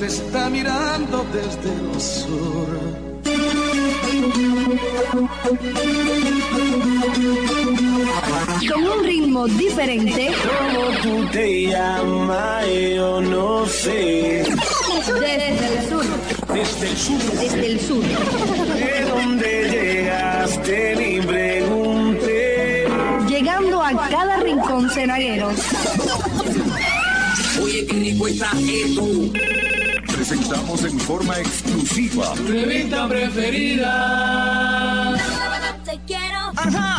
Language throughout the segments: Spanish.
te está mirando desde el sur. Con un ritmo diferente. ¿Cómo tú te llamas? Yo no sé. Desde el sur. Desde el sur. Desde el sur. ¿De dónde llegaste? Ni pregunté. Llegando a cada rincón cenaguero. Oye, qué rico está esto. Presentamos en forma exclusiva Tu revista preferida. Te quiero. Ajá.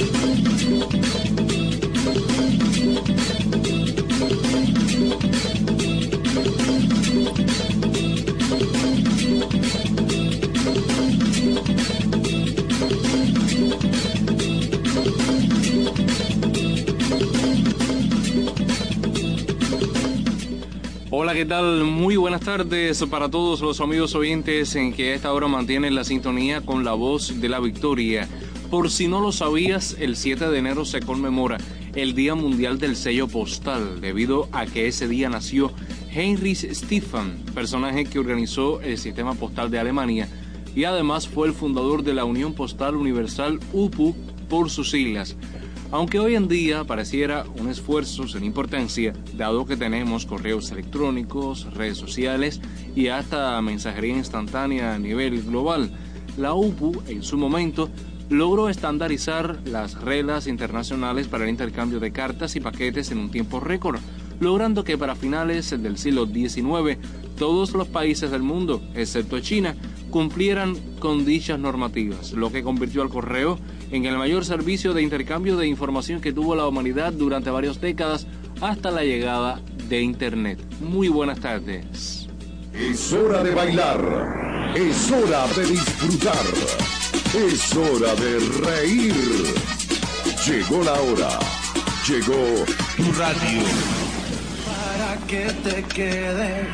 Hola, ¿qué tal? Muy buenas tardes para todos los amigos oyentes en que a esta hora mantienen la sintonía con La Voz de la Victoria. Por si no lo sabías, el 7 de enero se conmemora el Día Mundial del Sello Postal, debido a que ese día nació Heinrich Stephan, personaje que organizó el sistema postal de Alemania y además fue el fundador de la Unión Postal Universal, UPU, por sus siglas. Aunque hoy en día pareciera un esfuerzo sin importancia, dado que tenemos correos electrónicos, redes sociales y hasta mensajería instantánea a nivel global, la UPU en su momento logró estandarizar las reglas internacionales para el intercambio de cartas y paquetes en un tiempo récord, logrando que para finales del siglo XIX todos los países del mundo, excepto China, cumplieran con dichas normativas, lo que convirtió al correo en el mayor servicio de intercambio de información que tuvo la humanidad durante varias décadas hasta la llegada de Internet. Muy buenas tardes. Es hora de bailar, es hora de disfrutar, es hora de reír. Llegó la hora, llegó tu radio. Para que te quede.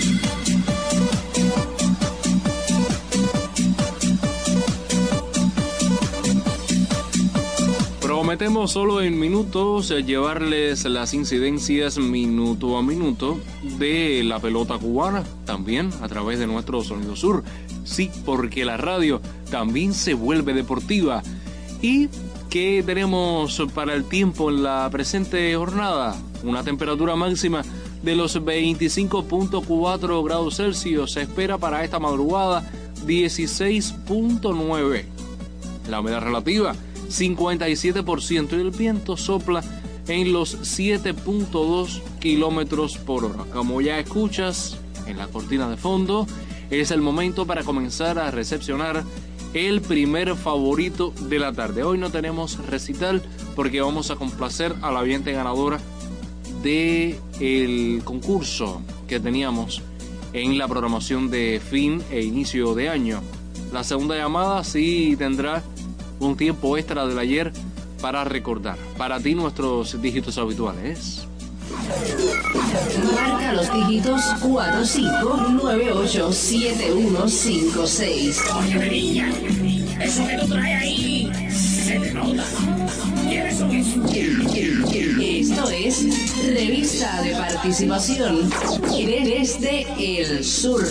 Prometemos solo en minutos llevarles las incidencias minuto a minuto de la pelota cubana, también a través de nuestro Sonido Sur. Sí, porque la radio también se vuelve deportiva. ¿Y qué tenemos para el tiempo en la presente jornada? Una temperatura máxima de los 25.4 grados Celsius se espera para esta madrugada, 16.9. La humedad relativa 57% y el viento sopla en los 7.2 kilómetros por hora. Como ya escuchas en la cortina de fondo, es el momento para comenzar a recepcionar el primer favorito de la tarde. Hoy no tenemos recital porque vamos a complacer a la oyente ganadora del concurso que teníamos en la programación de fin e inicio de año. La segunda llamada sí tendrá un tiempo extra del ayer para recordar. Para ti nuestros dígitos habituales. Marca los dígitos 45987156. Coño de niña, eso que lo trae ahí se te nota. ¿Quiénes son esos? Esto es Revista de Participación desde el Sur.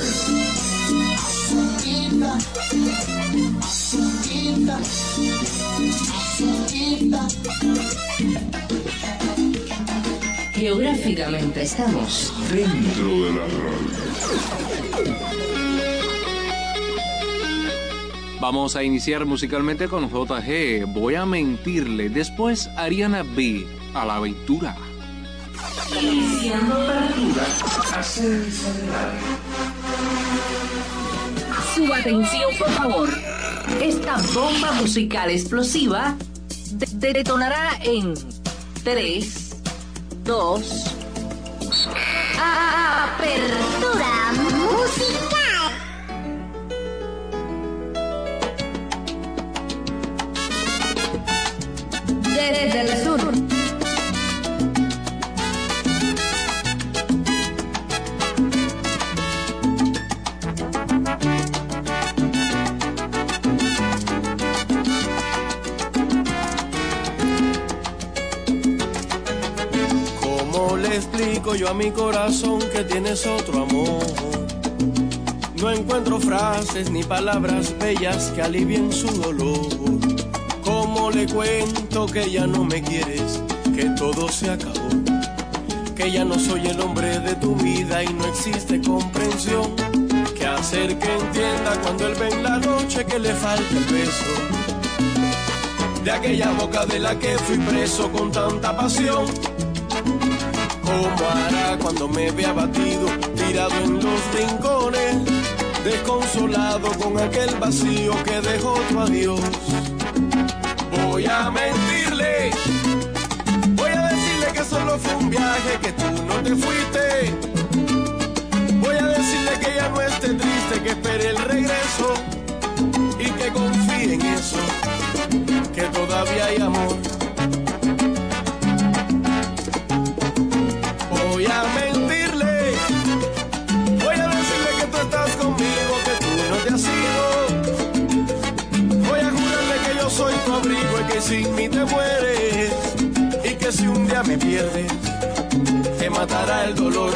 Geográficamente estamos dentro de la radio. Vamos a iniciar musicalmente con JG, Voy a mentirle. Después Ariana B, A la aventura. Iniciando partida. Su atención, por favor. Esta bomba musical explosiva detonará en 3, 2. Apertura musical. Desde el sur. le explico yo a mi corazón que tienes otro amor? No encuentro frases ni palabras bellas que alivien su dolor. ¿Cómo le cuento que ya no me quieres, que todo se acabó? Que ya no soy el hombre de tu vida y no existe comprensión. ¿Qué hacer que entienda cuando él ve en la noche que le falta el beso de aquella boca de la que fui preso con tanta pasión? ¿Cómo hará cuando me vea abatido, tirado en los rincones, desconsolado con aquel vacío que dejó tu adiós? Voy a mentirle, voy a decirle que solo fue un viaje, que tú no te fuiste. Voy a decirle que ya no esté triste, que espere el regreso y que confíe en eso, que todavía hay amor. Voy a mentirle, voy a decirle que tú estás conmigo, que tú no te has ido. Voy a jurarle que yo soy tu abrigo y que sin mí te mueres, y que si un día me pierdes, te matará el dolor.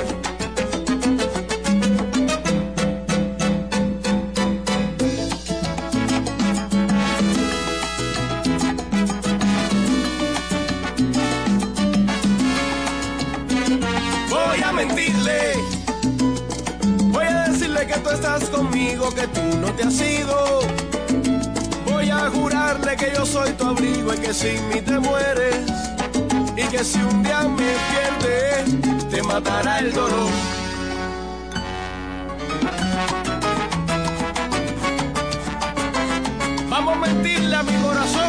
Mentirle, voy a decirle que tú estás conmigo, que tú no te has ido. Voy a jurarle que yo soy tu abrigo y que sin mí te mueres, y que si un día me pierdes, te matará el dolor. Vamos a mentirle a mi corazón.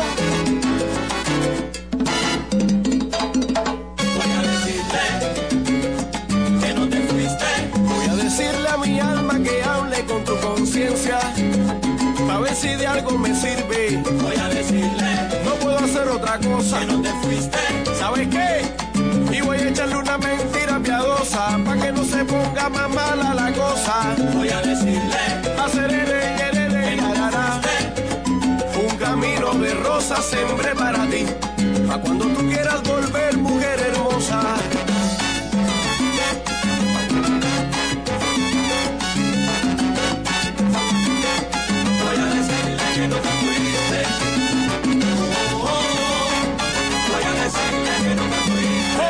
Decirle a mi alma que hable con tu conciencia, pa' ver si de algo me sirve. Voy a decirle, no puedo hacer otra cosa, que no te fuiste. ¿Sabes qué? Y voy a echarle una mentira piadosa, pa' que no se ponga más mala la cosa. Voy a decirle, haceré, un camino de rosas sembré para ti, pa' cuando tú quieras volver, mujer hermosa. Que no te fuiste, voy a decirle que no te fuiste,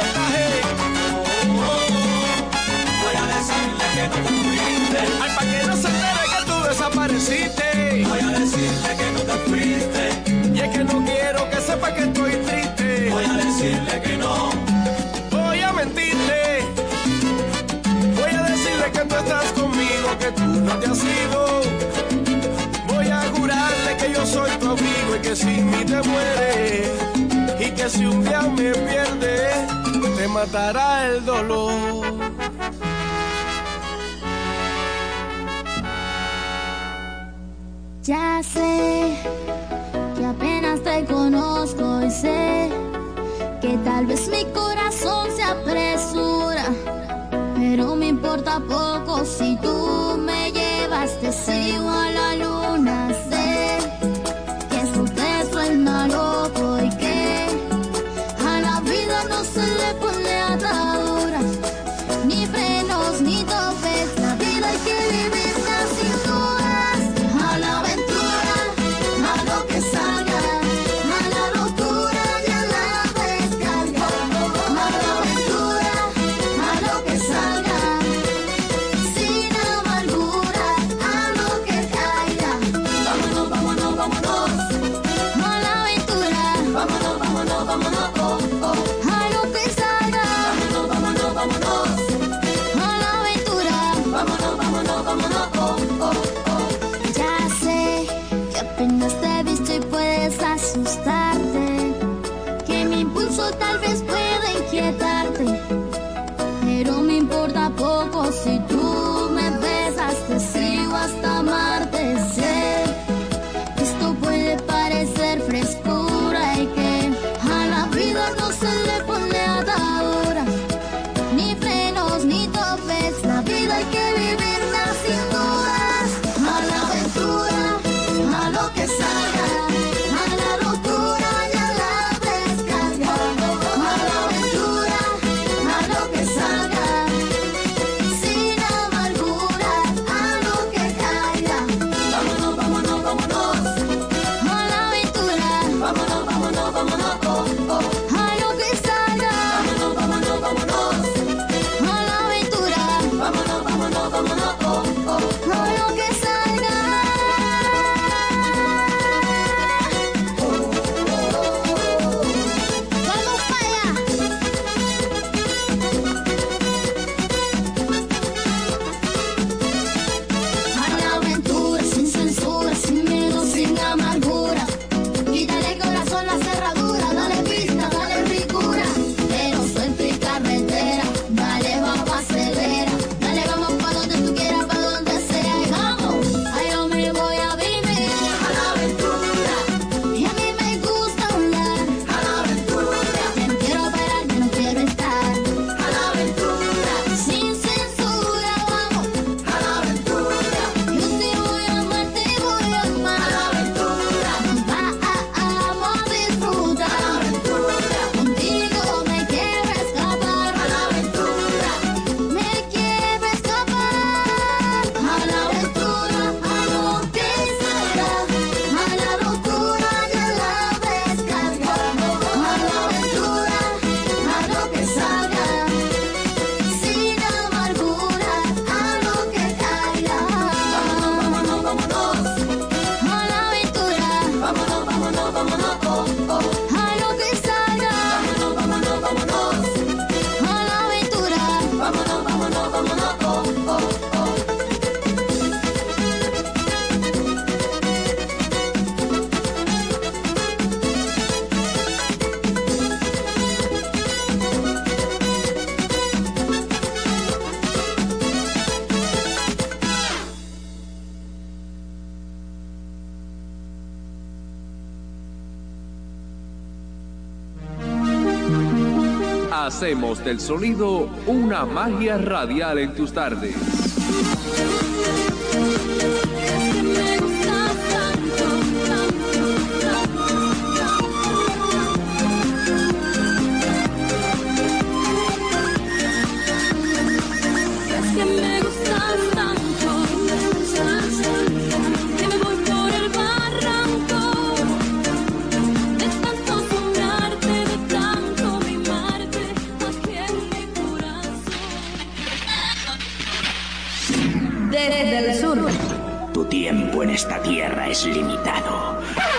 voy a decirle que no te fuiste, ay, pa' que no se entere que tú desapareciste, voy a decirle que no te fuiste, y es que no quiero que sepa que estoy triste, voy a decirle que no, voy a mentirle, voy a decirle que tú estás conmigo, que tú no te has ido. Que yo soy tu abrigo y que sin mí te mueres, y que si un día me pierdes, te matará el dolor. Ya sé que apenas te conozco y sé que tal vez mi corazón se apresura, pero me importa poco si tú me llevas, te sigo a la luna. Sé que es un beso el maloco y que a la vida no se le pone ataduras, ni frenos ni topes, la vida hay que vivirla sin dudas, a la aventura, a lo que salga, a la locura y a la descarga, a la aventura, a lo que salga, sin amargura, a lo que caiga, vámonos, vámonos, vámonos, a la aventura, vámonos, vámonos, vámonos, a lo que salga, vámonos, vámonos, vámonos, a la aventura, vámonos, vámonos, vámonos, ya sé que apenas te he visto y puedes asustarte, que mi impulso tal vez pueda inquietarte, pero me importa poco si tú me besas, te sigo hasta amarte. Sé que esto puede parecer frescura y que a la vida no se le pone atadura, ni frenos ni topes, la vida hay que vivirla sin dudas, a la aventura, a lo que salga, a la locura. Hacemos del sonido una magia radial en tus tardes. Desde el sur. Tu tiempo en esta tierra es limitado.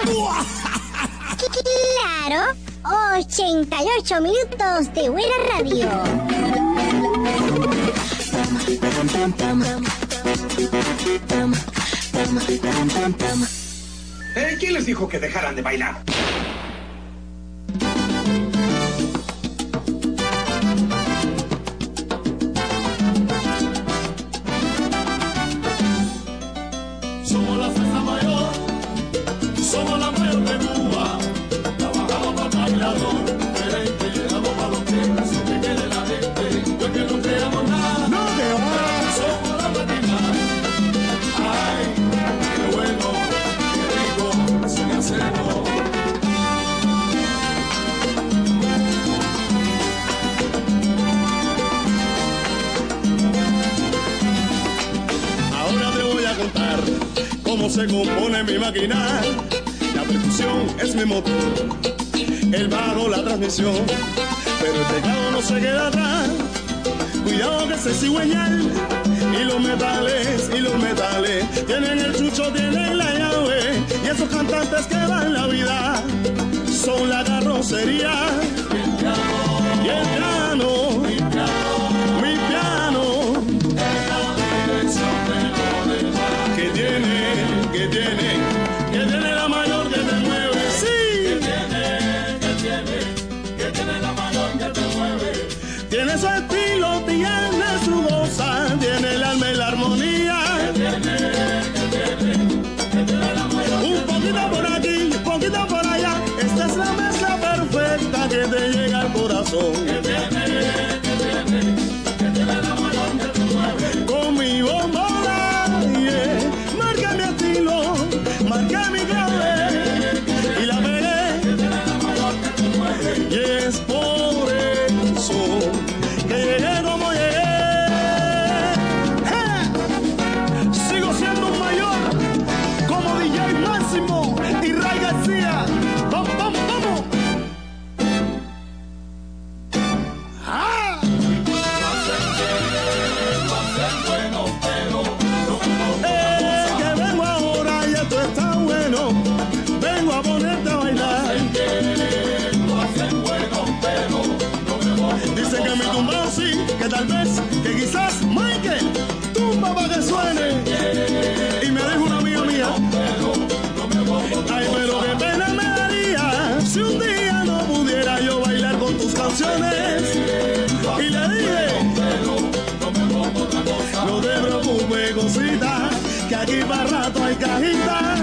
Claro, 88 minutos de buena radio. ¿Quién les dijo que dejaran de bailar? Somos la fiesta mayor, somos la mayor de Cuba. Trabajamos para bailador, diferente, llegamos para los pies, eso que quiere la gente, porque no creamos nada. No creo nada. Somos la patina. Ay, qué bueno, qué rico, sin hacerlo. Ahora te voy a contar cómo se compone mi máquina. La percusión es mi motor, el bajo la transmisión, pero el teclado no se queda atrás. Cuidado que se cigüeñal y los metales tienen el chucho, tienen la llave, y esos cantantes que dan la vida son la carrocería y el piano, mi piano, que tiene la mayor que te mueve, sí, que tiene la mayor que te mueve, tiene su estilo, tiene su goza, tiene el alma y la armonía, que tiene la mayor, un poquito por aquí, un poquito por allá, esta es la mezcla perfecta que te llega al corazón, que tiene la mayor que te mueve, con mi bombona, yeah. Marca mi estilo, marca mi clave y la veré, y es por eso que llegué como llegué. Sigo siendo un mayor como DJ Máximo y Ray García. ¡Vamos, vamos, vamos! ¡Ah! Que vengo ahora y esto está bueno, vengo a ponerte a bailar. Dice que me tumbao sí, que tal vez, que quizás Michael tumba para que suene. Y me dijo una amiga mía, ay, pero qué pena me daría si un día no pudiera yo bailar con tus canciones. Y le dije, no te preocupes, cosita, que aquí para rato hay cajita.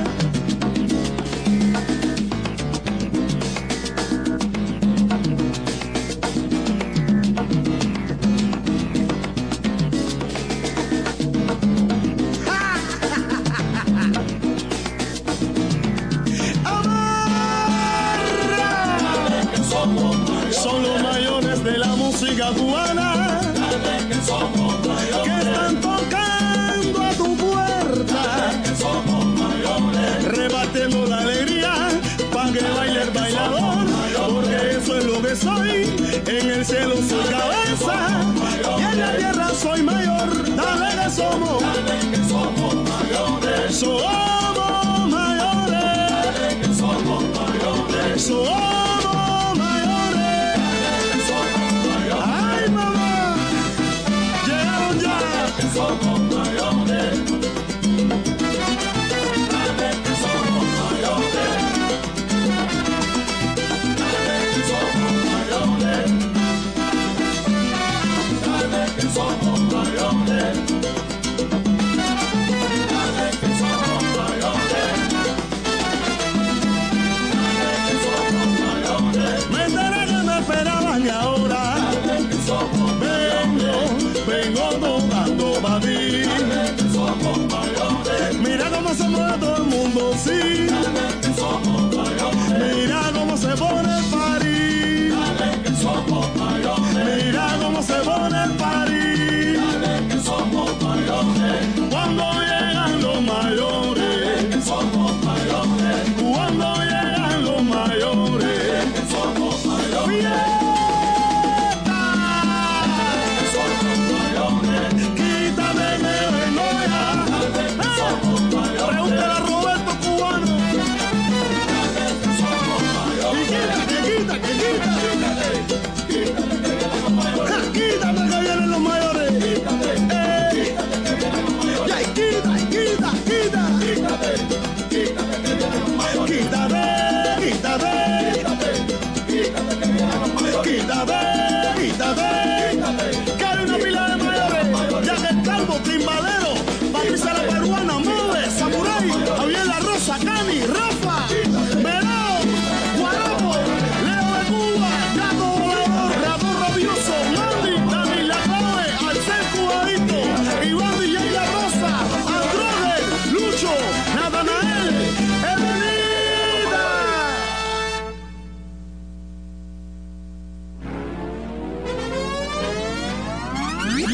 Son los mayores de la música cubana que están tocando a tu puerta, repartiendo la alegría para que baile el bailador, porque eso es lo que soy. En el cielo soy cabeza y en la tierra soy mayor. Dale que somos mayores, somos mayores, somos mayores, somos mayores. Ay, mamá, llegaron ya. Somos mayores. Dale que somos mayores. Dale que somos mayores. Dale que somos mayores. Dale que somos mayores. Dale que somos mayores.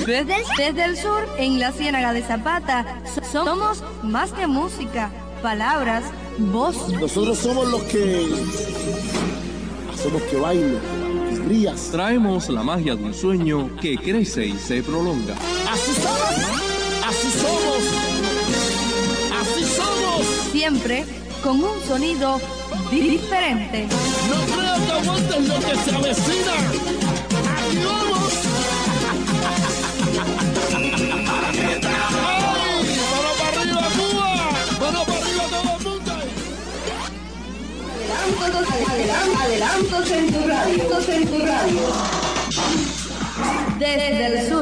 Desde el sur, en la Ciénaga de Zapata, somos más que música, palabras, voz. Nosotros somos los que hacemos que baile y rías. Traemos la magia de un sueño que crece y se prolonga. Así somos, así somos, así somos. Siempre con un sonido diferente. No creo que aguantes lo que se avecina. ¡Aquí vamos! ¡Ay! ¡Vamos para arriba, Cuba! ¡Vamos para arriba todo el mundo! Adelantos en tu radio. Desde el sur.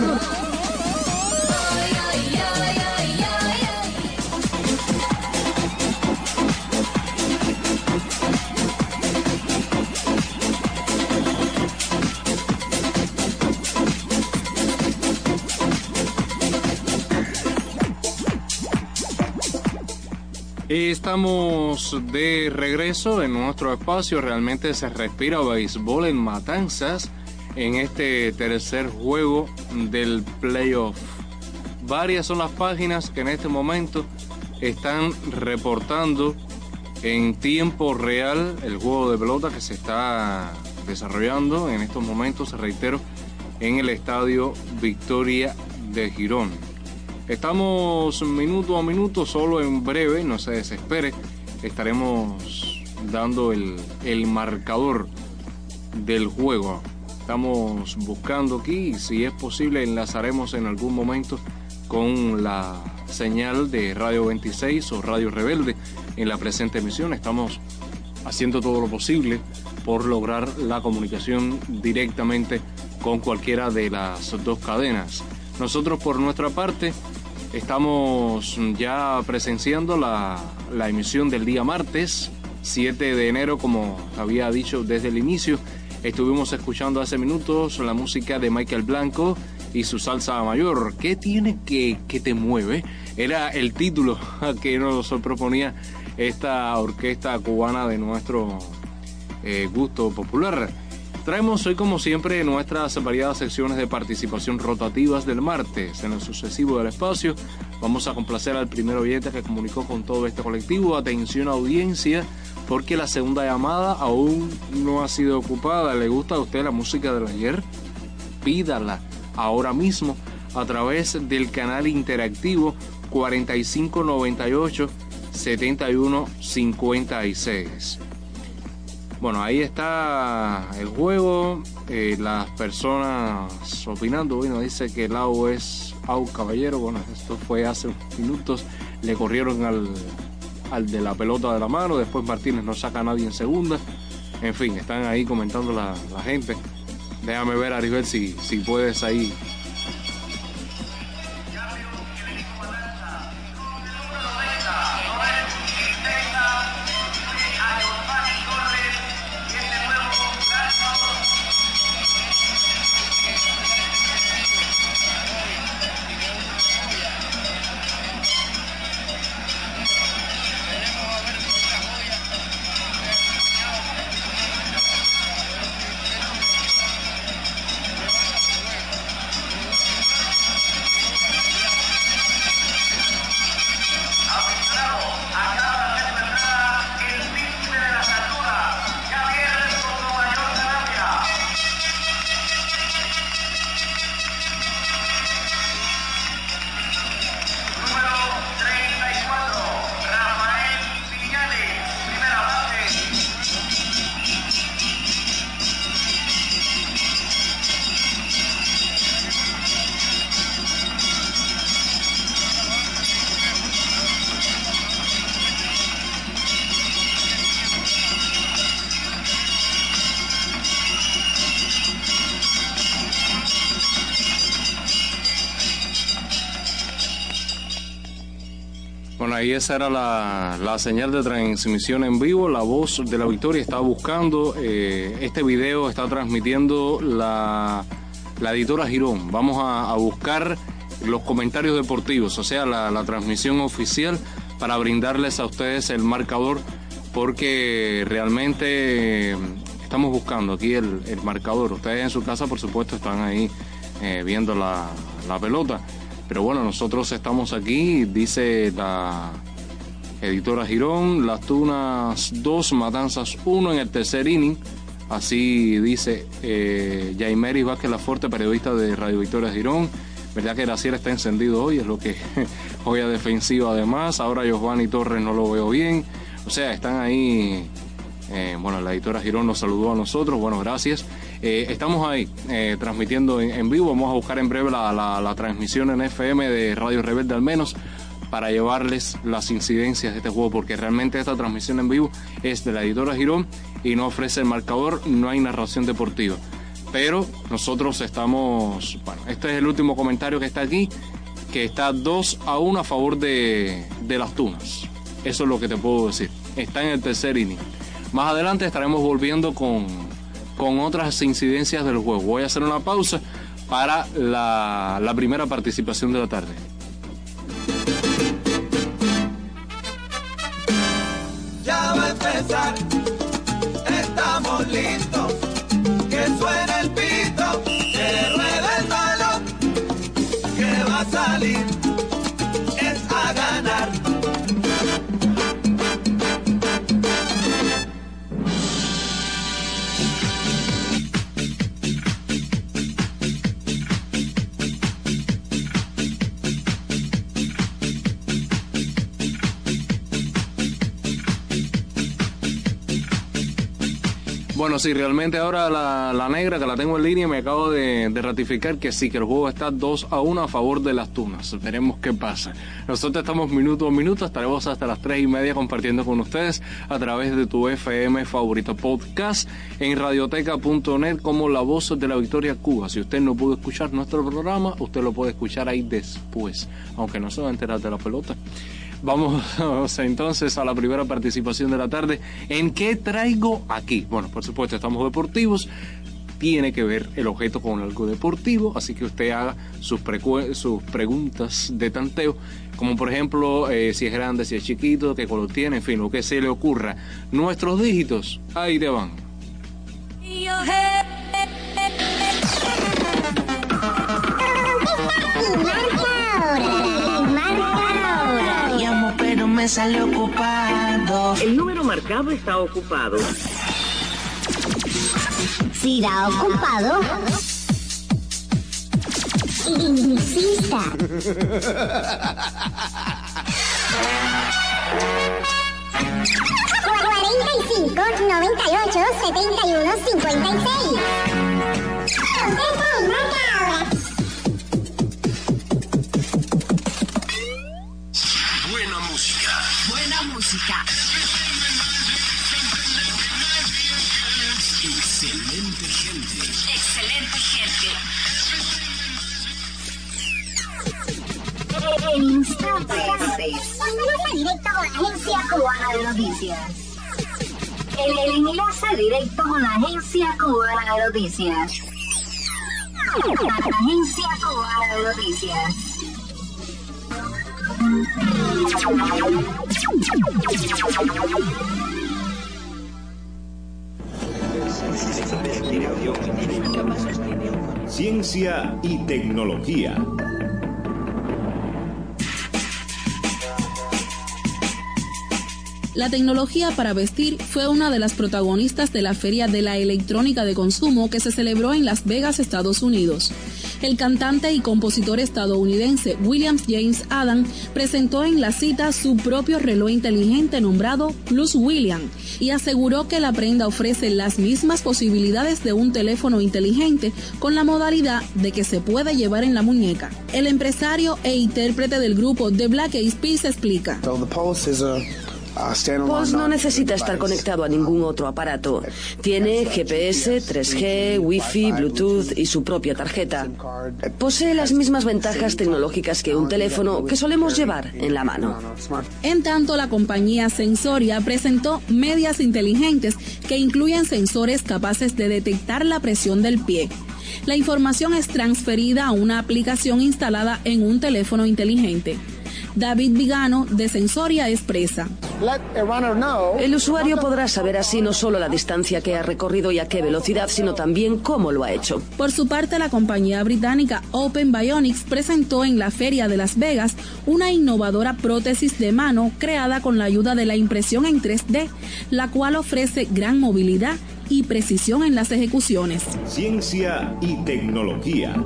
Estamos de regreso en nuestro espacio. Realmente se respira béisbol en Matanzas en este tercer juego del playoff. Varias son las páginas que en este momento están reportando en tiempo real el juego de pelota que se está desarrollando en estos momentos, reitero, en el estadio Victoria de Girón. Estamos minuto a minuto, solo en breve, no se desespere, estaremos dando el marcador del juego. Estamos buscando aquí y si es posible enlazaremos en algún momento con la señal de Radio 26 o Radio Rebelde en la presente emisión. Estamos haciendo todo lo posible por lograr la comunicación directamente con cualquiera de las dos cadenas. Nosotros por nuestra parte estamos ya presenciando la emisión del día martes 7 de enero, como había dicho desde el inicio. Estuvimos escuchando hace minutos la música de Michael Blanco y su salsa mayor. ¿Qué tiene que te mueve? Era el título que nos proponía esta orquesta cubana de nuestro gusto popular. Traemos hoy, como siempre, nuestras variadas secciones de participación rotativas del martes. En el sucesivo del espacio vamos a complacer al primer oyente que comunicó con todo este colectivo. Atención, audiencia, porque la segunda llamada aún no ha sido ocupada. ¿Le gusta a usted la música del ayer? Pídala ahora mismo a través del canal interactivo 4598-7156. Bueno, ahí está el juego, las personas opinando. Bueno, dice que el AU es AU Caballero. Bueno, esto fue hace unos minutos. Le corrieron al de la pelota de la mano. Después Martínez no saca a nadie en segunda. En fin, están ahí comentando la gente. Déjame ver, Aribel, si puedes ahí. Bueno, ahí esa era la señal de transmisión en vivo. La Voz de la Victoria está buscando. Este video está transmitiendo la editora Girón. Vamos a buscar los comentarios deportivos, o sea, la transmisión oficial, para brindarles a ustedes el marcador, porque realmente estamos buscando aquí el marcador. Ustedes en su casa, por supuesto, están ahí viendo la pelota. Pero bueno, nosotros estamos aquí, dice la editora Girón, Las Tunas 2, Matanzas 1 en el tercer inning. Así dice Yaimeris Vázquez Laforte, periodista de Radio Victoria Girón. Verdad que Graciela está encendido hoy, es lo que joya defensiva además. Ahora Giovanni Torres no lo veo bien. O sea, están ahí. Bueno, la editora Girón nos saludó a nosotros. Bueno, gracias. Estamos ahí transmitiendo en vivo. Vamos a buscar en breve la transmisión en FM de Radio Rebelde al menos, para llevarles las incidencias de este juego, porque realmente esta transmisión en vivo es de la editora Girón y no ofrece el marcador, no hay narración deportiva. Pero nosotros estamos, bueno, este es el último comentario que está aquí, que está 2-1 a favor de las Tunas. Eso es lo que te puedo decir. Está en el tercer inning. Más adelante estaremos volviendo con otras incidencias del juego. Voy a hacer una pausa para la primera participación de la tarde. Ya va a empezar, estamos listos, que suene el pito, que ruede el balón, que va a salir, es a ganar. Bueno, sí, realmente ahora la negra, que la tengo en línea, me acabo de ratificar que sí, que el juego está 2-1 a favor de las Tunas. Veremos qué pasa. Nosotros estamos minuto a minuto, estaremos hasta las 3:30 compartiendo con ustedes a través de tu FM favorito podcast en radioteca.net como La Voz de la Victoria Cuba. Si usted no pudo escuchar nuestro programa, usted lo puede escuchar ahí después, aunque no se va a enterar de la pelota. Vamos entonces a la primera participación de la tarde. ¿En qué traigo aquí? Bueno, por supuesto, estamos deportivos. Tiene que ver el objeto con algo deportivo, así que usted haga sus preguntas de tanteo, como por ejemplo, si es grande, si es chiquito, qué color tiene, en fin, lo que se le ocurra. Nuestros dígitos, ahí te van. Pero me sale ocupado. El número marcado está ocupado. Si da ocupado, insista. 45 98 71 56. Contesta y marca ahora. Buena música. Buena música. Excelente gente. Excelente gente. En instantes. Enlace directo con la Agencia Cubana de Noticias. El enlace directo con la Agencia Cubana de Noticias. Agencia Cubana de Noticias. Ciencia y tecnología. La tecnología para vestir fue una de las protagonistas de la Feria de la Electrónica de Consumo que se celebró en Las Vegas, Estados Unidos. El cantante y compositor estadounidense William James Adam presentó en la cita su propio reloj inteligente nombrado Plus William y aseguró que la prenda ofrece las mismas posibilidades de un teléfono inteligente con la modalidad de que se puede llevar en la muñeca. El empresario e intérprete del grupo The Black Eyed Peas explica. Pulse no necesita estar conectado a ningún otro aparato. Tiene GPS, 3G, Wi-Fi, Bluetooth y su propia tarjeta. Posee las mismas ventajas tecnológicas que un teléfono que solemos llevar en la mano. En tanto, la compañía Sensoria presentó medias inteligentes que incluyen sensores capaces de detectar la presión del pie. La información es transferida a una aplicación instalada en un teléfono inteligente. David Vigano, de Sensoria, expresa. El usuario podrá saber así no solo la distancia que ha recorrido y a qué velocidad, sino también cómo lo ha hecho. Por su parte, la compañía británica Open Bionics presentó en la Feria de Las Vegas una innovadora prótesis de mano creada con la ayuda de la impresión en 3D, la cual ofrece gran movilidad y precisión en las ejecuciones. Ciencia y tecnología.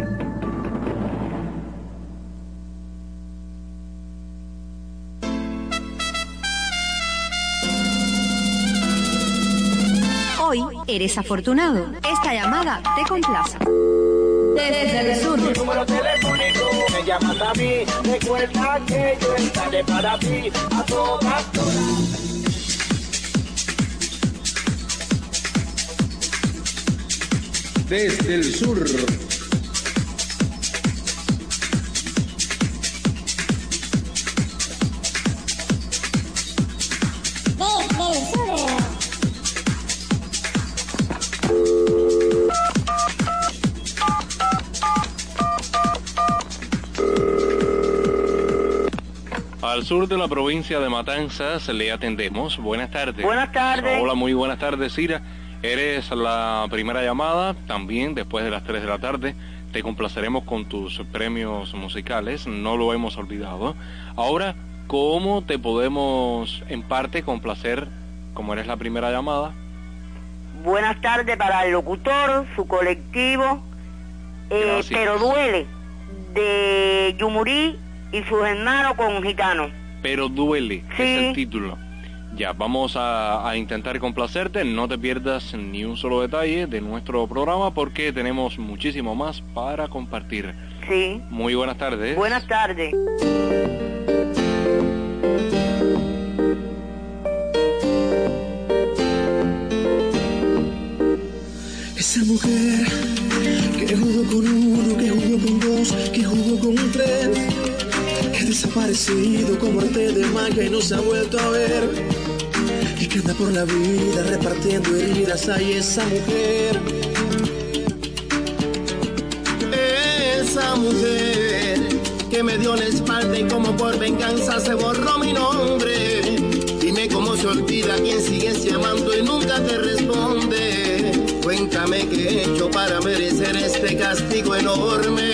Hoy eres afortunado. Esta llamada te complace. Desde el sur. Mi número telefónico, me llamas a mí. Recuerda que yo estaré para ti a todas horas. Desde el sur. Al sur de la provincia de Matanzas le atendemos. Buenas tardes. Buenas tardes. Hola, muy buenas tardes, Cira. Eres la primera llamada. También después de las 3 de la tarde te complaceremos con tus premios musicales. No lo hemos olvidado. Ahora, ¿cómo te podemos en parte complacer como eres la primera llamada? Buenas tardes para el locutor, su colectivo, Pero Duele, de Yumurí y sus hermanos con Gitano. Pero Duele, sí. Es el título. Ya, vamos a intentar complacerte. No te pierdas ni un solo detalle de nuestro programa porque tenemos muchísimo más para compartir. Sí. Muy buenas tardes. Buenas tardes. Esa mujer que jugó con uno, que jugó con dos, que jugó con tres, que ha desaparecido como arte de magia y no se ha vuelto a ver, y que anda por la vida repartiendo heridas. Ay, esa mujer que me dio la espalda y como por venganza se borró mi nombre. Dime cómo se olvida quien sigues llamando y nunca te responde. Cuéntame qué he hecho para merecer este castigo enorme.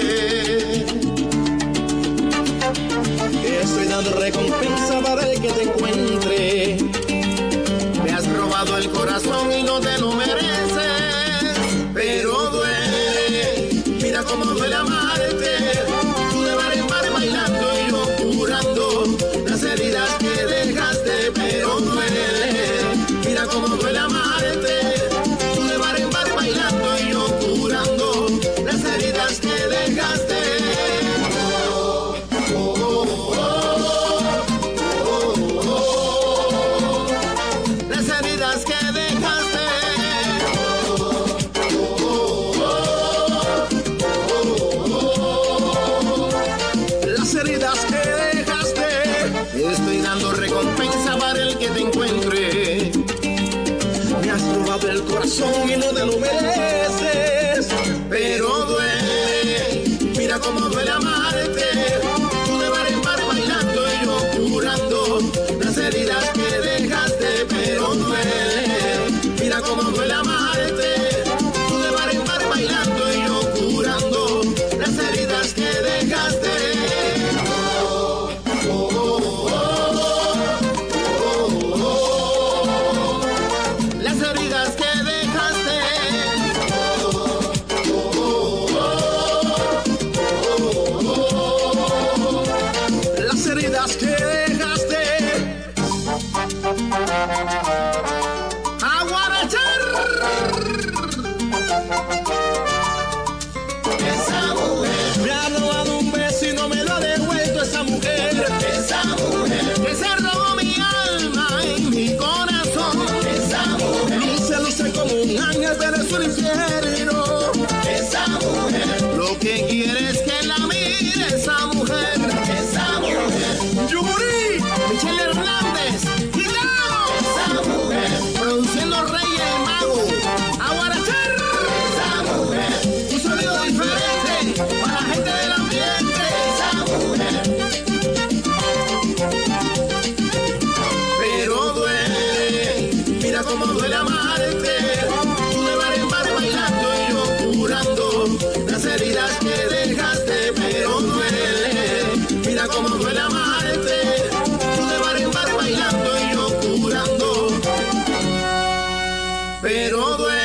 Estoy dando recompensa para el que te encuentre. Me has robado el corazón y no te lo mereces. Pero duele, mira cómo duele amarte. Tú de bar en bar bailando y yo curando las heridas que dejaste. Pero duele, mira cómo duele amarte. Tú de bar en bar bailando y yo curando las heridas que dejaste. Las heridas que dejaste. Las heridas que dejaste. Estoy dando recompensa para el que te encuentre. Me has robado el corazón y no te lo mereces. Pero duele, mira cómo duele amarte. Tú de bar en bar bailando y yo curando las heridas que dejaste. Pero duele, mira cómo duele amarte. Tú de bar en bar bailando y yo curando las heridas que dejaste. Las heridas que dejaste. Las heridas que dejaste. ¡Aguarachar! Esa mujer me ha robado un beso y no me lo ha devuelto. Esa mujer, esa mujer que se robó mi alma y mi corazón. Esa mujer luce, luce como un ángel, pero es un infierno. Esa mujer lo que quiere es que la mire. Esa mujer, esa mujer. Yumurí, Michelle Hernández, Gitano. Esa mujer produciendo Rey el Mago. Aguarachar. Esa mujer, un sonido diferente para la gente del ambiente. Esa mujer. amarte. Tú de bar en bar bailando y yo curando las heridas que dejaste, pero duele. Mira cómo duele amarte. Tú de bar en bar bailando y yo curando, pero duele.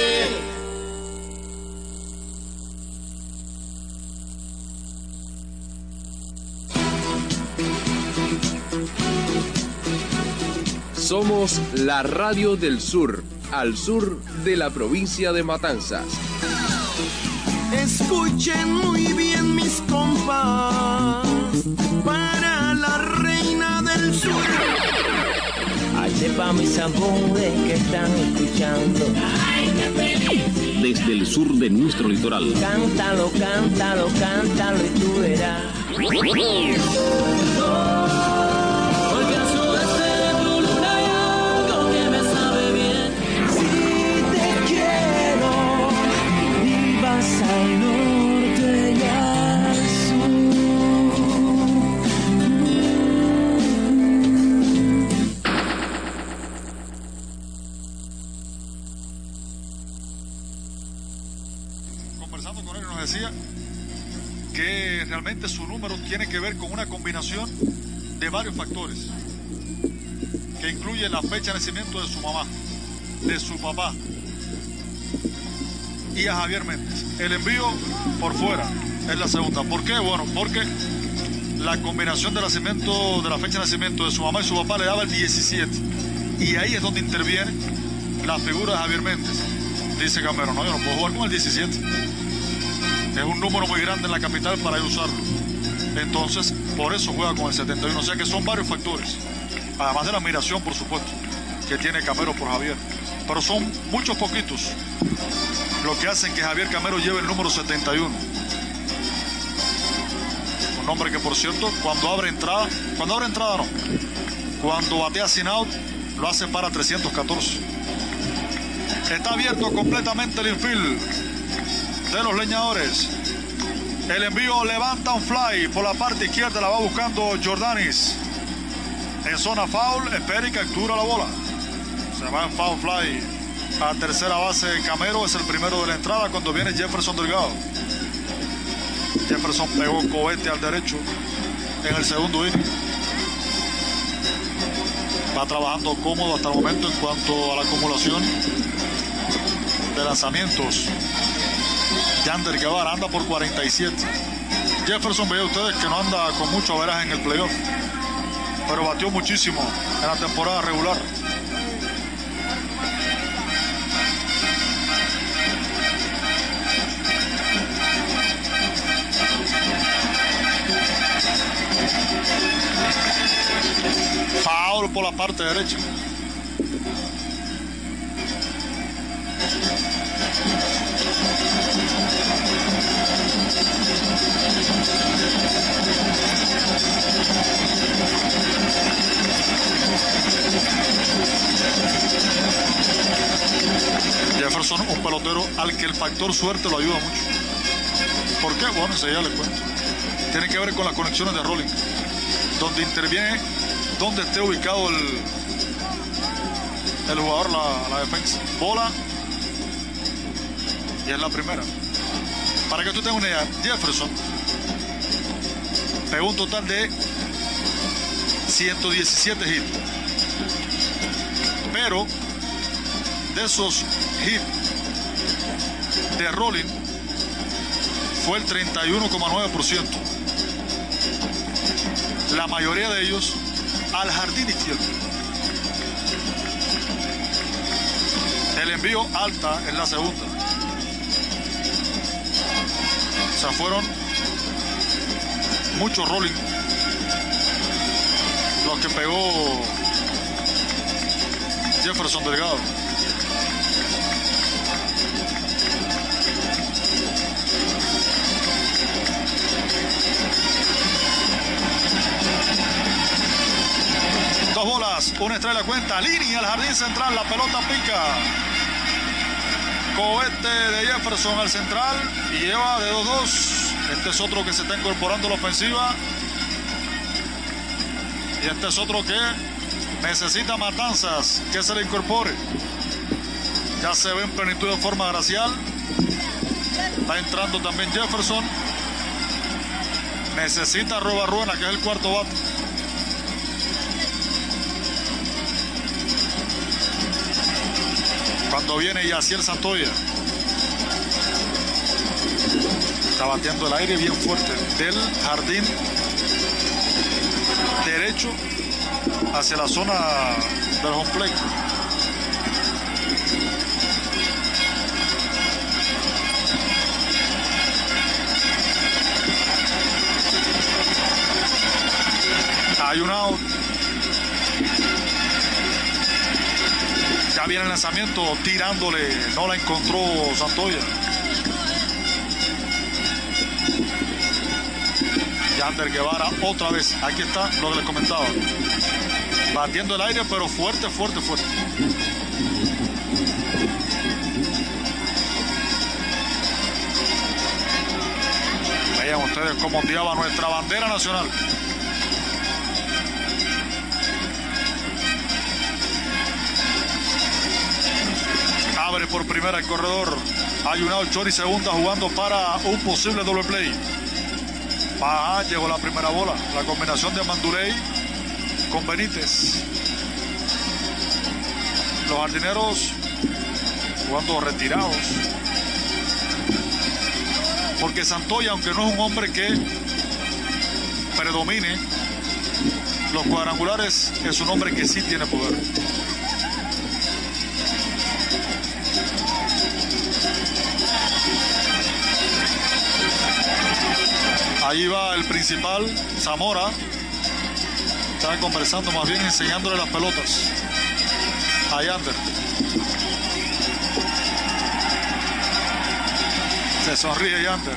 Somos la radio del sur, al sur de la provincia de Matanzas. Escuchen muy bien mis compas, para la reina del sur. Ay, sepa mis amores que están escuchando. Ay, qué feliz. Desde el sur de nuestro litoral. Cántalo, cántalo, cántalo y tú verás. Al norte y al Conversando con él nos decía que realmente su número tiene que ver con una combinación de varios factores que incluye la fecha de nacimiento de su mamá, de su papá y a Javier Méndez. El envío por fuera es la segunda. ¿Por qué? Bueno, porque la combinación de nacimiento, de la fecha de nacimiento de su mamá y su papá le daba el 17. Y ahí es donde interviene la figura de Javier Méndez. Dice Gamero, no, yo no puedo jugar con el 17. Es un número muy grande en la capital para yo usarlo. Entonces, por eso juega con el 71. O sea que son varios factores. Además de la admiración, por supuesto, que tiene Camero por Javier. Pero son muchos poquitos lo que hacen que Javier Camero lleve el número 71. Un hombre que, por cierto, cuando abre entrada no, cuando batea sin out, lo hace para 314. Está abierto completamente el infield de los leñadores. El envío levanta un fly por la parte izquierda, la va buscando Jordanis. En zona foul, espera y captura la bola. Se va en foul fly a tercera base. Camero es el primero de la entrada cuando viene Jefferson Delgado. Jefferson pegó cohete al derecho en el segundo inning. Va trabajando cómodo hasta el momento en cuanto a la acumulación de lanzamientos. Yander Guevara anda por 47. Jefferson, vean ustedes que no anda con mucho averaje en el playoff, pero batió muchísimo en la temporada regular. Foul por la parte derecha. Jefferson, un pelotero al que el factor suerte lo ayuda mucho. ¿Por qué? Bueno, eso ya les cuento. Tiene que ver con las conexiones de rolling, donde interviene, donde esté ubicado el jugador, la defensa. Bola, y es la primera. Para que tú tengas una idea, Jefferson pegó un total de 117 hits, pero de esos hits de rolling fue el 31,9%. La mayoría de ellos al jardín izquierdo. El envío alta en la segunda. O sea, fueron muchos rolling los que pegó Jefferson Delgado. Dos bolas, una estrella de cuenta, línea al jardín central, la pelota pica. Cohete de Jefferson al central y lleva de 2-2. Este es otro que se está incorporando a la ofensiva. Y este es otro que necesita Matanzas que se le incorpore. Ya se ve en plenitud de forma Gracial. Está entrando también Jefferson. Necesita Roba Ruena, que es el cuarto bate. Cuando viene Yaciel Santoya. Está bateando el aire bien fuerte del jardín derecho hacia la zona del home plate. Hay un out. Ya viene el lanzamiento tirándole, no la encontró Santoya. Yander Guevara otra vez, aquí está lo que les comentaba, batiendo el aire pero fuerte. Vean ustedes cómo ondeaba nuestra bandera nacional. Abre por primera el corredor. Hay un out, Chori segunda jugando para un posible doble play. Llegó la primera bola. La combinación de Manduley con Benítez. Los jardineros jugando retirados. Porque Santoya, aunque no es un hombre que predomine los cuadrangulares, es un hombre que sí tiene poder. Ahí va el principal, Zamora. Está conversando, más bien enseñándole las pelotas a Yander. Se sonríe Yander.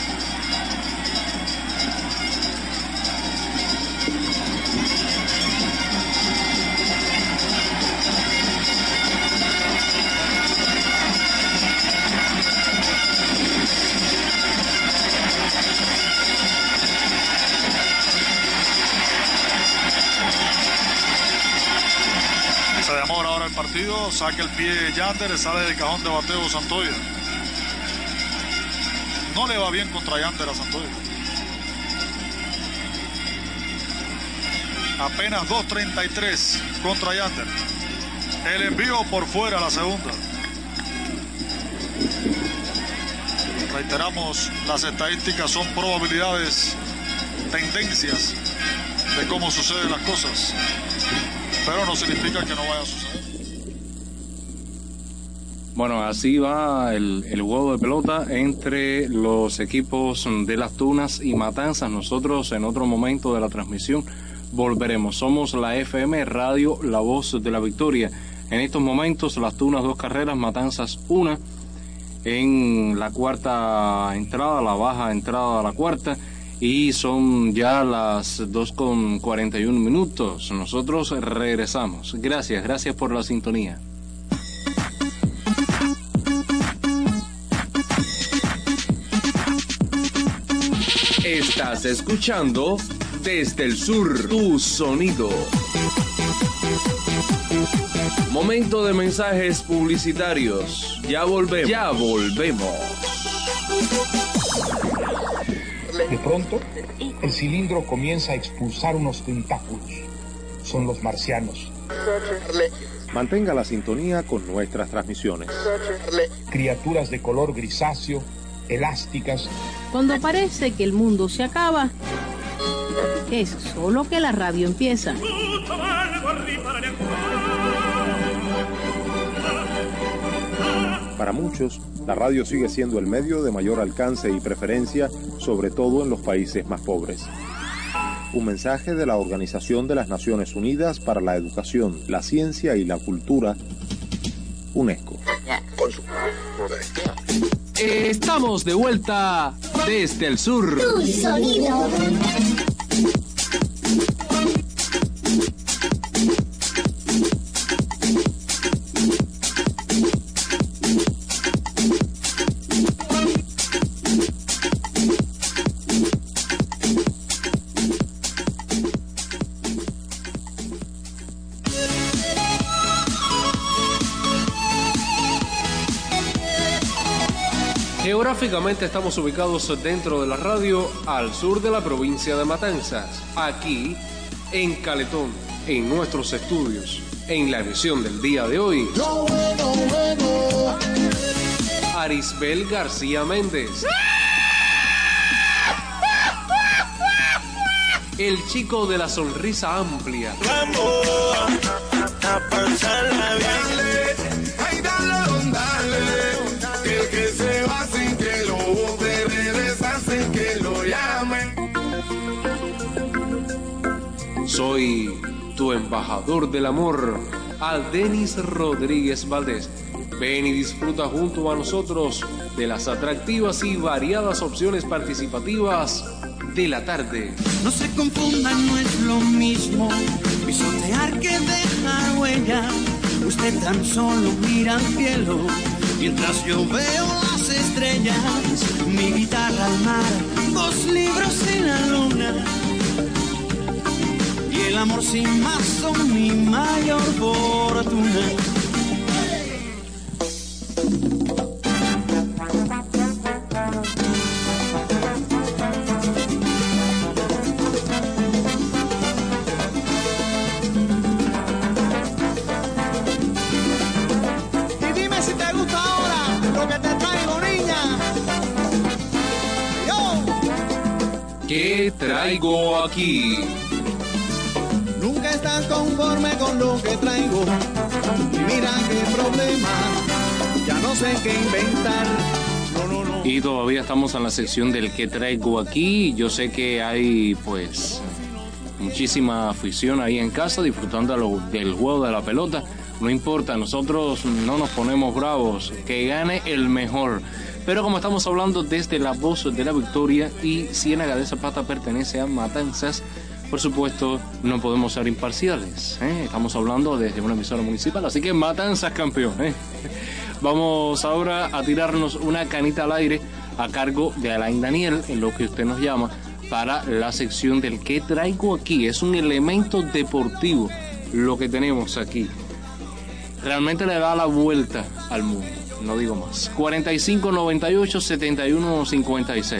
Se demora ahora el partido, saca el pie Yander, sale del cajón de bateo Santoya. No le va bien contra Yander a Santoya. Apenas 2.33 contra Yander. El envío por fuera, la segunda. Reiteramos, las estadísticas son probabilidades, tendencias de cómo suceden las cosas, pero no significa que no vaya a suceder. Bueno, así va el juego de pelota entre los equipos de Las Tunas y Matanzas. Nosotros en otro momento de la transmisión volveremos. Somos la FM Radio La Voz de la Victoria. En estos momentos Las Tunas 2 carreras, Matanzas 1. En la cuarta entrada, la baja entrada a la cuarta. Y son ya las 2:41. Nosotros regresamos. Gracias por la sintonía. Estás escuchando Desde el Sur, tu sonido. Momento de mensajes publicitarios. Ya volvemos. De pronto, el cilindro comienza a expulsar unos tentáculos. Son los marcianos. Mantenga la sintonía con nuestras transmisiones. Criaturas de color grisáceo, elásticas. Cuando parece que el mundo se acaba, es solo que la radio empieza. Para muchos, la radio sigue siendo el medio de mayor alcance y preferencia, sobre todo en los países más pobres. Un mensaje de la Organización de las Naciones Unidas para la Educación, la Ciencia y la Cultura, UNESCO. Estamos de vuelta desde el sur. Tu sonido. Geográficamente estamos ubicados dentro de la radio al sur de la provincia de Matanzas, aquí en Caletón, en nuestros estudios, en la emisión del día de hoy. Arisbel García Méndez. El chico de la sonrisa amplia. Vamos a pasarla bien. Ay, dale, que el que se va sin que lo bote, regresa sin que lo llame. Soy tu embajador del amor, Aldenis Rodríguez Valdés. Ven y disfruta junto a nosotros de las atractivas y variadas opciones participativas de la tarde. No se confundan, no es lo mismo pisotear que dejar huella. Usted tan solo mira al cielo mientras yo veo las estrellas. Mi guitarra al mar, 2 libros en la luna y el amor sin más son mi mayor fortuna. ¿Qué traigo aquí? Nunca estás conforme con lo que traigo. Y mira qué problema, ya no sé qué inventar. No. Y todavía estamos en la sección del ¿qué traigo aquí? Yo sé que hay pues muchísima afición ahí en casa disfrutando del juego de la pelota. No importa, nosotros no nos ponemos bravos, que gane el mejor. Pero como estamos hablando desde la voz de la victoria y Ciénaga de Zapata pertenece a Matanzas, por supuesto no podemos ser imparciales, ¿eh? Estamos hablando desde una emisora municipal, así que Matanzas campeón, ¿eh? Vamos ahora a tirarnos una canita al aire a cargo de Alain Daniel, en lo que usted nos llama, para la sección del ¿qué traigo aquí? Es un elemento deportivo lo que tenemos aquí. Realmente le da la vuelta al mundo. No digo más. 4598-7156.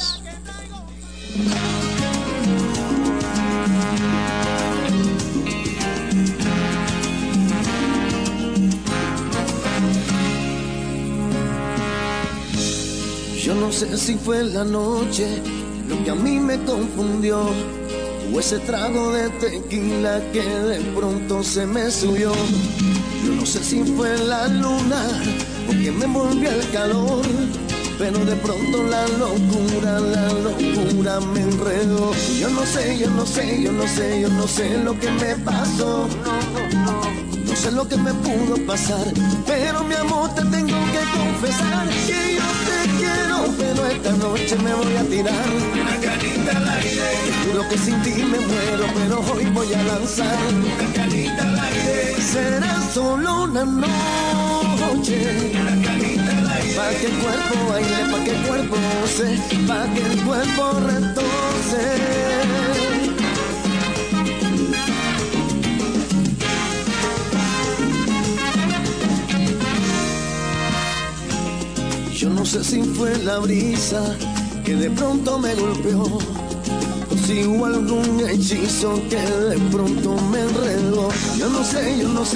Yo no sé si fue la noche lo que a mí me confundió, o ese trago de tequila que de pronto se me subió. Yo no sé si fue la luna porque me envolvió el calor, pero de pronto la locura me enredó. Yo no sé lo que me pasó. No sé lo que me pudo pasar, pero mi amor te tengo que confesar que yo te quiero, pero esta noche me voy a tirar una canita al aire. Te juro que sin ti me muero, pero hoy voy a lanzar una canita al aire. Será solo una noche, una canita al aire. Pa' que el cuerpo baile, pa' que el cuerpo goce, pa' que el cuerpo retorce. Yo no sé si fue la brisa que de pronto me golpeó, o si hubo algún hechizo que de pronto me enredó. Yo no sé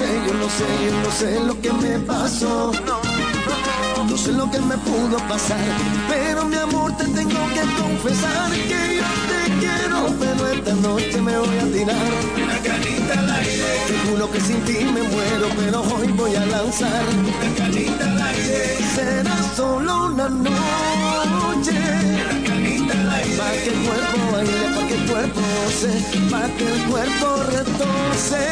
lo que me pasó. No sé lo que me pudo pasar, pero mi amor te tengo que confesar que yo te quiero, pero esta noche me voy a tirar una canita al aire. Te juro que sin ti me muero, pero hoy voy a lanzar una canita al aire. Será solo una noche, una canita al aire. Pa' que el cuerpo baile, pa' que el cuerpo goce, pa' que el cuerpo retorce.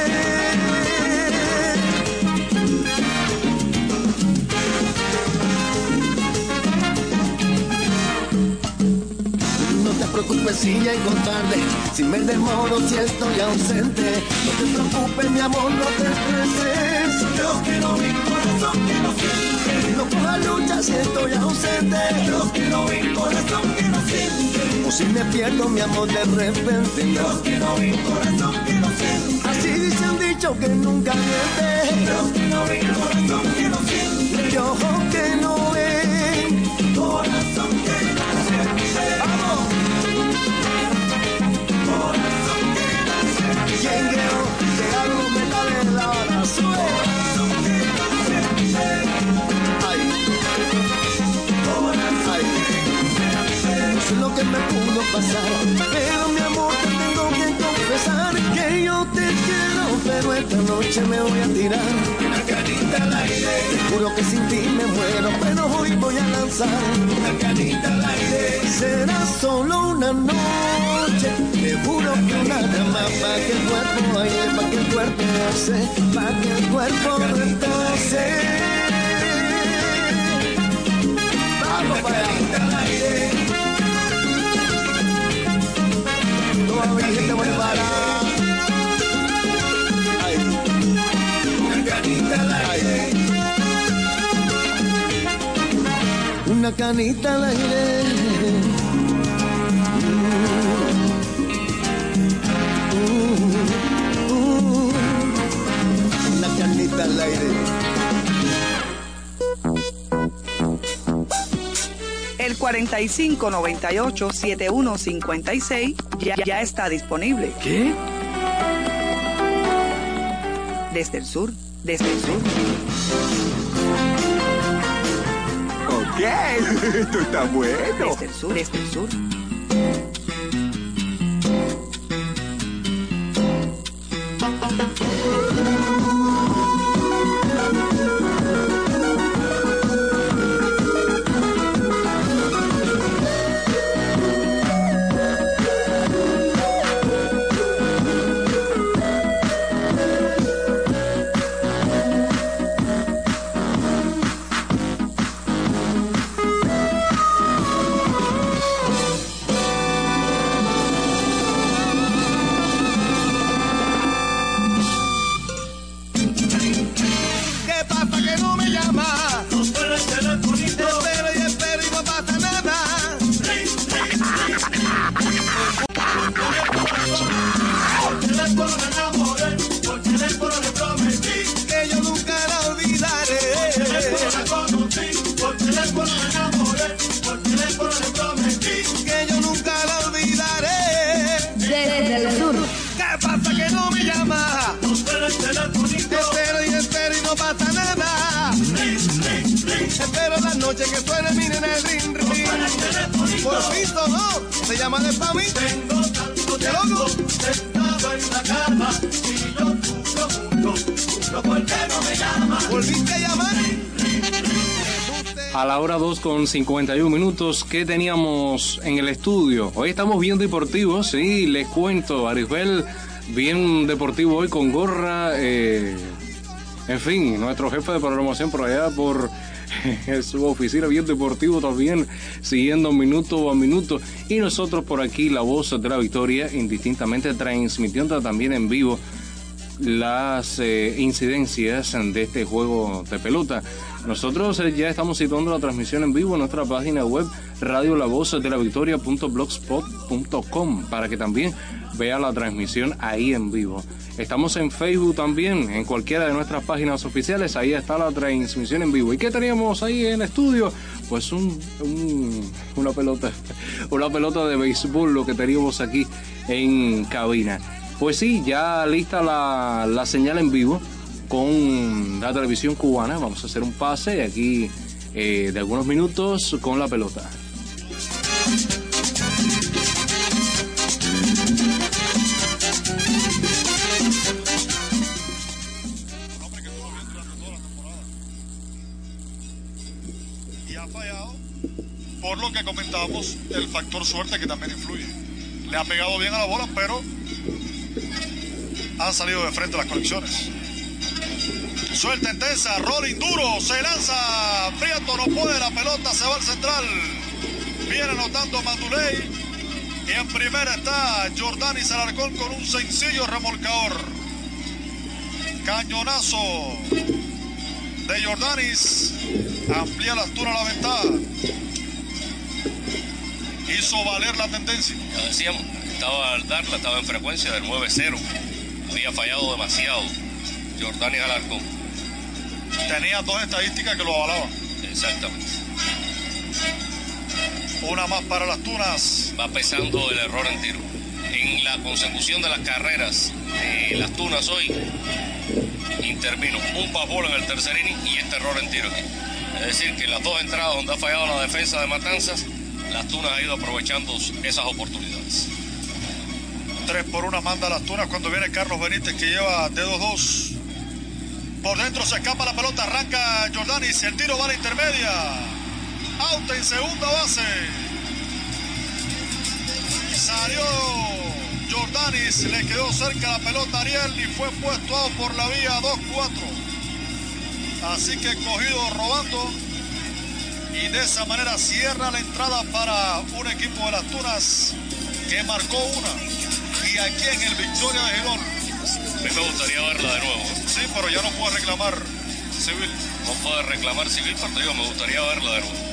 No te preocupes si llego tarde, si me demoro, si estoy ausente. No te preocupes mi amor, no te estreses. Yo quiero mi corazón que lo siente. No coja lucha si estoy ausente. Yo quiero mi corazón que lo siente. O si me pierdo mi amor de repente. Yo quiero mi corazón que lo siente. Así dice un dicho que nunca miente. Yo quiero mi corazón que lo siente. Y ojos que no ven, pasar. Pero mi amor, te tengo que confesar que yo te quiero, pero esta noche me voy a tirar una canita al aire. Te juro que sin ti me muero, pero hoy voy a lanzar una canita al aire. Será solo una noche, te juro que una cama pa' que el cuerpo baile, pa' que el cuerpo goce, pa' que el cuerpo retoce. Vamos para allá. Todavía gente va a parar. Una canita al aire. Una canita al aire. Una canita al aire. El 4598-7156 ya está disponible. ¿Qué? Desde el sur. Ok, esto está bueno. Desde el sur. Que suene, miren el ring, ring. Por visto, ¿no? Se llama de pa' mí. Tengo tanto tiempo sentado en la cama y yo sufro porque no me llama. ¿Volviste a llamar? A la hora 2:51, ¿qué teníamos en el estudio? Hoy estamos bien deportivos, sí, les cuento, Arisbel, bien deportivo hoy con gorra, en fin, nuestro jefe de programación por allá por su oficina, bien deportivo también, siguiendo minuto a minuto, y nosotros por aquí, la voz de la victoria, indistintamente transmitiendo también en vivo las incidencias de este juego de pelota. Nosotros ya estamos situando la transmisión en vivo en nuestra página web radiolavozdelavictoria.blogspot.com para que también vea la transmisión ahí en vivo. Estamos en Facebook también, en cualquiera de nuestras páginas oficiales, ahí está la transmisión en vivo. ¿Y qué teníamos ahí en estudio? Pues una pelota de béisbol, lo que teníamos aquí en cabina. Pues sí, ya lista la señal en vivo con la televisión cubana. Vamos a hacer un pase aquí de algunos minutos con la pelota. Y ha fallado, por lo que comentábamos, el factor suerte que también influye. Le ha pegado bien a la bola, pero han salido de frente las conexiones. Suelta intensa, rolling duro, se lanza, Prieto no puede, la pelota se va al central. Viene anotando Manduley. Y en primera está Jordanis Alarcón con un sencillo remolcador. Cañonazo de Jordanis. Amplía la altura la ventaja. Hizo valer la tendencia. Ya decíamos, estaba al darla, estaba en frecuencia del 9-0. Había fallado demasiado Jordanis Alarcón. Tenía dos estadísticas que lo avalaban. Exactamente. Una más para las Tunas. Va pesando el error en tiro. En la consecución de las carreras de las Tunas hoy, intervino un baseball en el tercer inning y este error en tiro aquí. Es decir, que las dos entradas donde ha fallado la defensa de Matanzas, Las Tunas ha ido aprovechando esas oportunidades. 3-1 manda Las Tunas cuando viene Carlos Benítez, que lleva de 2-2. Por dentro se escapa la pelota, arranca Jordanis, el tiro va a la intermedia. Out en segunda base. Salió Jordanis, le quedó cerca la pelota a Ariel y fue puesto out por la vía 2-4. Así que cogido robando. Y de esa manera cierra la entrada para un equipo de Las Tunas que marcó una. Y aquí en el Victoria de Girón. A mí me gustaría verla de nuevo. Sí, pero ya no puede reclamar civil. No puede reclamar civil, pero digo, me gustaría verla de nuevo.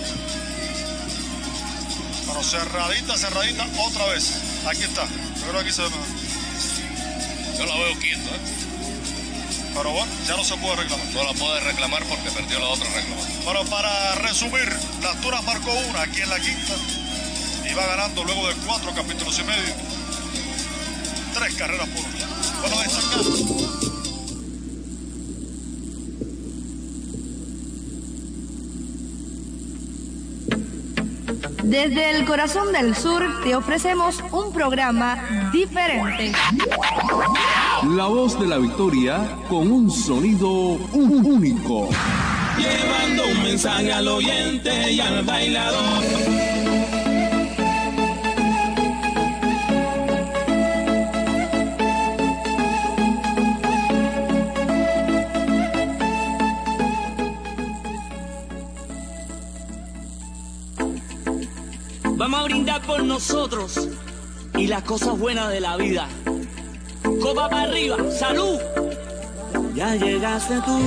Bueno, cerradita, otra vez. Aquí está. Yo creo que aquí se ve mejor. Yo la veo quieta, Pero bueno, ya no se puede reclamar. No la puede reclamar porque perdió la otra reclamación. Bueno, para resumir, Las Tunas marcó una aquí en la quinta. Y va ganando luego de 4 capítulos y medio. 3 carreras por una. Bueno, destacando. Desde el corazón del sur te ofrecemos un programa diferente. La voz de la victoria con un sonido único. Llevando un mensaje al oyente y al bailador. Vamos a brindar por nosotros y las cosas buenas de la vida. Copa para arriba, salud. Ya llegaste tú.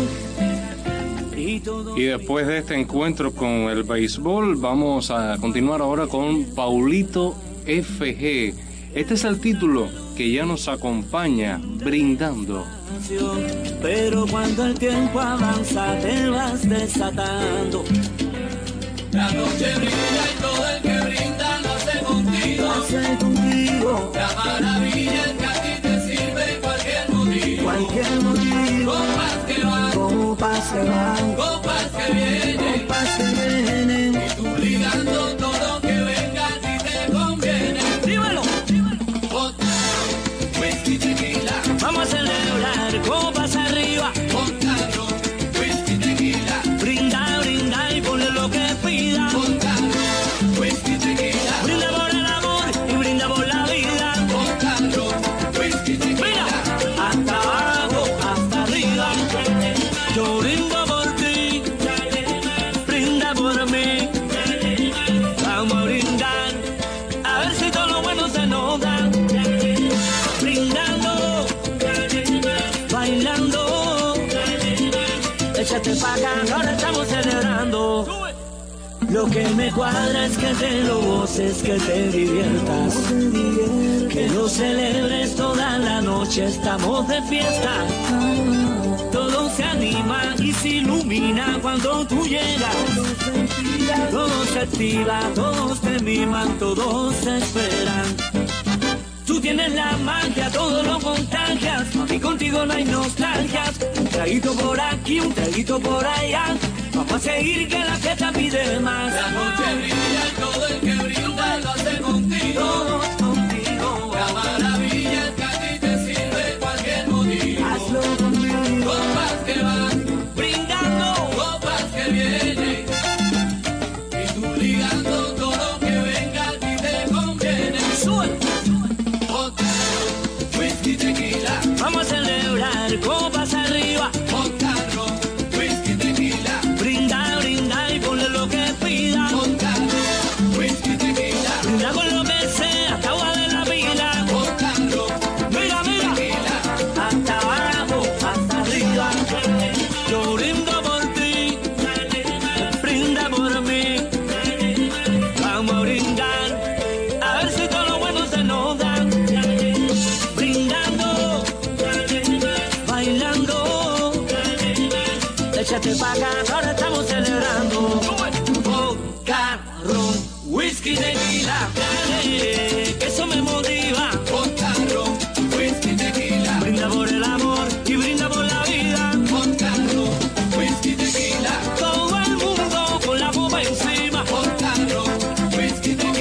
Y después de este encuentro con el béisbol, vamos a continuar ahora con Paulito FG. Este es el título que ya nos acompaña, Brindando. Pero cuando el tiempo avanza te vas desatando. La noche brilla y todo el que brinda lo hace contigo. La maravilla es que a ti te sirve cualquier motivo. Copas que van, copas que vienen, y tú brindando todo que venga a ti te conviene. Dímelo. Vodka, whisky, tequila. Vamos a celebrar copas arriba. Vodka, whisky, tequila. Brinda y ponle lo que pida. Vodka, whisky, tequila. Brinda por el amor y brinda por la vida. Vodka, whisky, tequila. Mira, hasta abajo, hasta arriba. Yo brindo por ti, brinda por mí. Vamos a brindar, a ver si todo lo bueno se nos da. Brindando, bailando. Échate pa' acá, ahora estamos celebrando. Lo que me cuadra es que te lo goces, que te diviertas, que lo celebres toda la noche, estamos de fiesta. Todo se anima y se ilumina cuando tú llegas. Todo se activa, todos te miman, todos se esperan. Tú tienes la magia, todo lo contagias. Y contigo no hay nostalgias. Un traguito por aquí, un traguito por allá. Vamos a seguir que la fiesta pide más. La noche brilla y todo el que brinda lo hace contigo. Todos contigo. La maravilla es que a ti te sirve cualquier motivo. Hazlo conmigo. Copas que van, brindando. Copas que vienen. Y tú ligando todo que venga a ti te conviene. Sube. Vodka, whisky, tequila. Vamos a celebrar copas arriba. Vodka, whisky, tequila. Brinda y ponle lo que pida. Vodka, whisky, tequila. Brinda con lo que sea, hasta agua de la pila. Vodka, mira, tequila. Hasta abajo, hasta arriba. Yo brindo por ti, brinda por mí. Vamos a brindar, a ver si todo lo bueno se nos da. Brindando, bailando. Échate pa' acá, ahora estamos celebrando. Vodka, ron, whisky, tequila. Dale, que eso me motiva. Vodka, whisky, tequila. Brinda por el amor y brinda por la vida. Vodka, whisky, tequila. Todo el mundo con la copa encima. Vodka, whisky, tequila.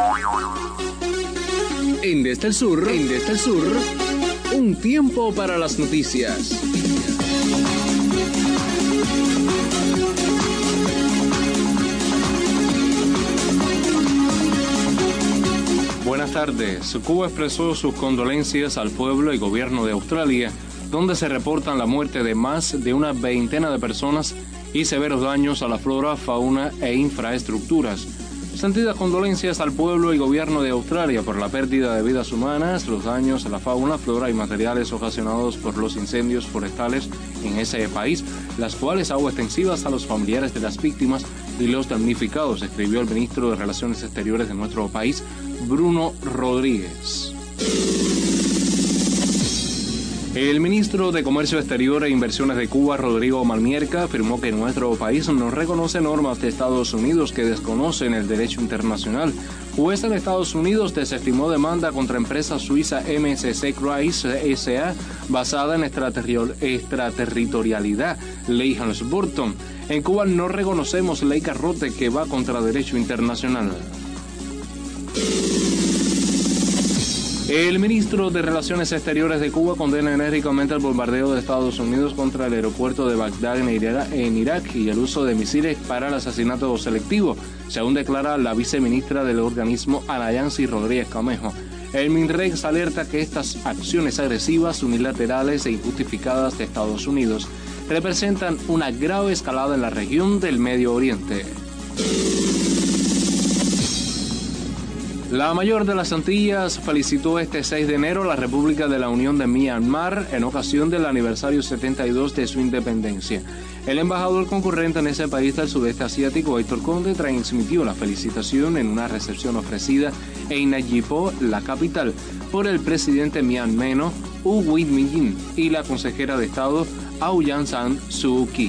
Desde el Sur, un tiempo para las noticias. Buenas tardes. Cuba expresó sus condolencias al pueblo y gobierno de Australia, donde se reportan la muerte de más de una veintena de personas y severos daños a la flora, fauna e infraestructuras. Sentidas condolencias al pueblo y gobierno de Australia por la pérdida de vidas humanas, los daños a la fauna, flora y materiales ocasionados por los incendios forestales en ese país, las cuales hago extensivas a los familiares de las víctimas y los damnificados, escribió el ministro de Relaciones Exteriores de nuestro país, Bruno Rodríguez. El ministro de Comercio Exterior e Inversiones de Cuba, Rodrigo Malmierca, afirmó que nuestro país no reconoce normas de Estados Unidos que desconocen el derecho internacional. Juez en Estados Unidos desestimó demanda contra empresa suiza MSC Cruise S.A. basada en extraterritorialidad, ley Hans-Burton. En Cuba no reconocemos ley Carrote que va contra derecho internacional. El ministro de Relaciones Exteriores de Cuba condena enérgicamente el bombardeo de Estados Unidos contra el aeropuerto de Bagdad en Irak y el uso de misiles para el asesinato selectivo, según declara la viceministra del organismo Ana Yancy Rodríguez Camejo. El MINREX alerta que estas acciones agresivas, unilaterales e injustificadas de Estados Unidos representan una grave escalada en la región del Medio Oriente. La mayor de las Antillas felicitó este 6 de enero a la República de la Unión de Myanmar en ocasión del aniversario 72 de su independencia. El embajador concurrente en ese país del sudeste asiático, Héctor Conde, transmitió la felicitación en una recepción ofrecida en Nayipo, la capital, por el presidente myanmano U Win Myint y la consejera de Estado Aung San Suu Kyi.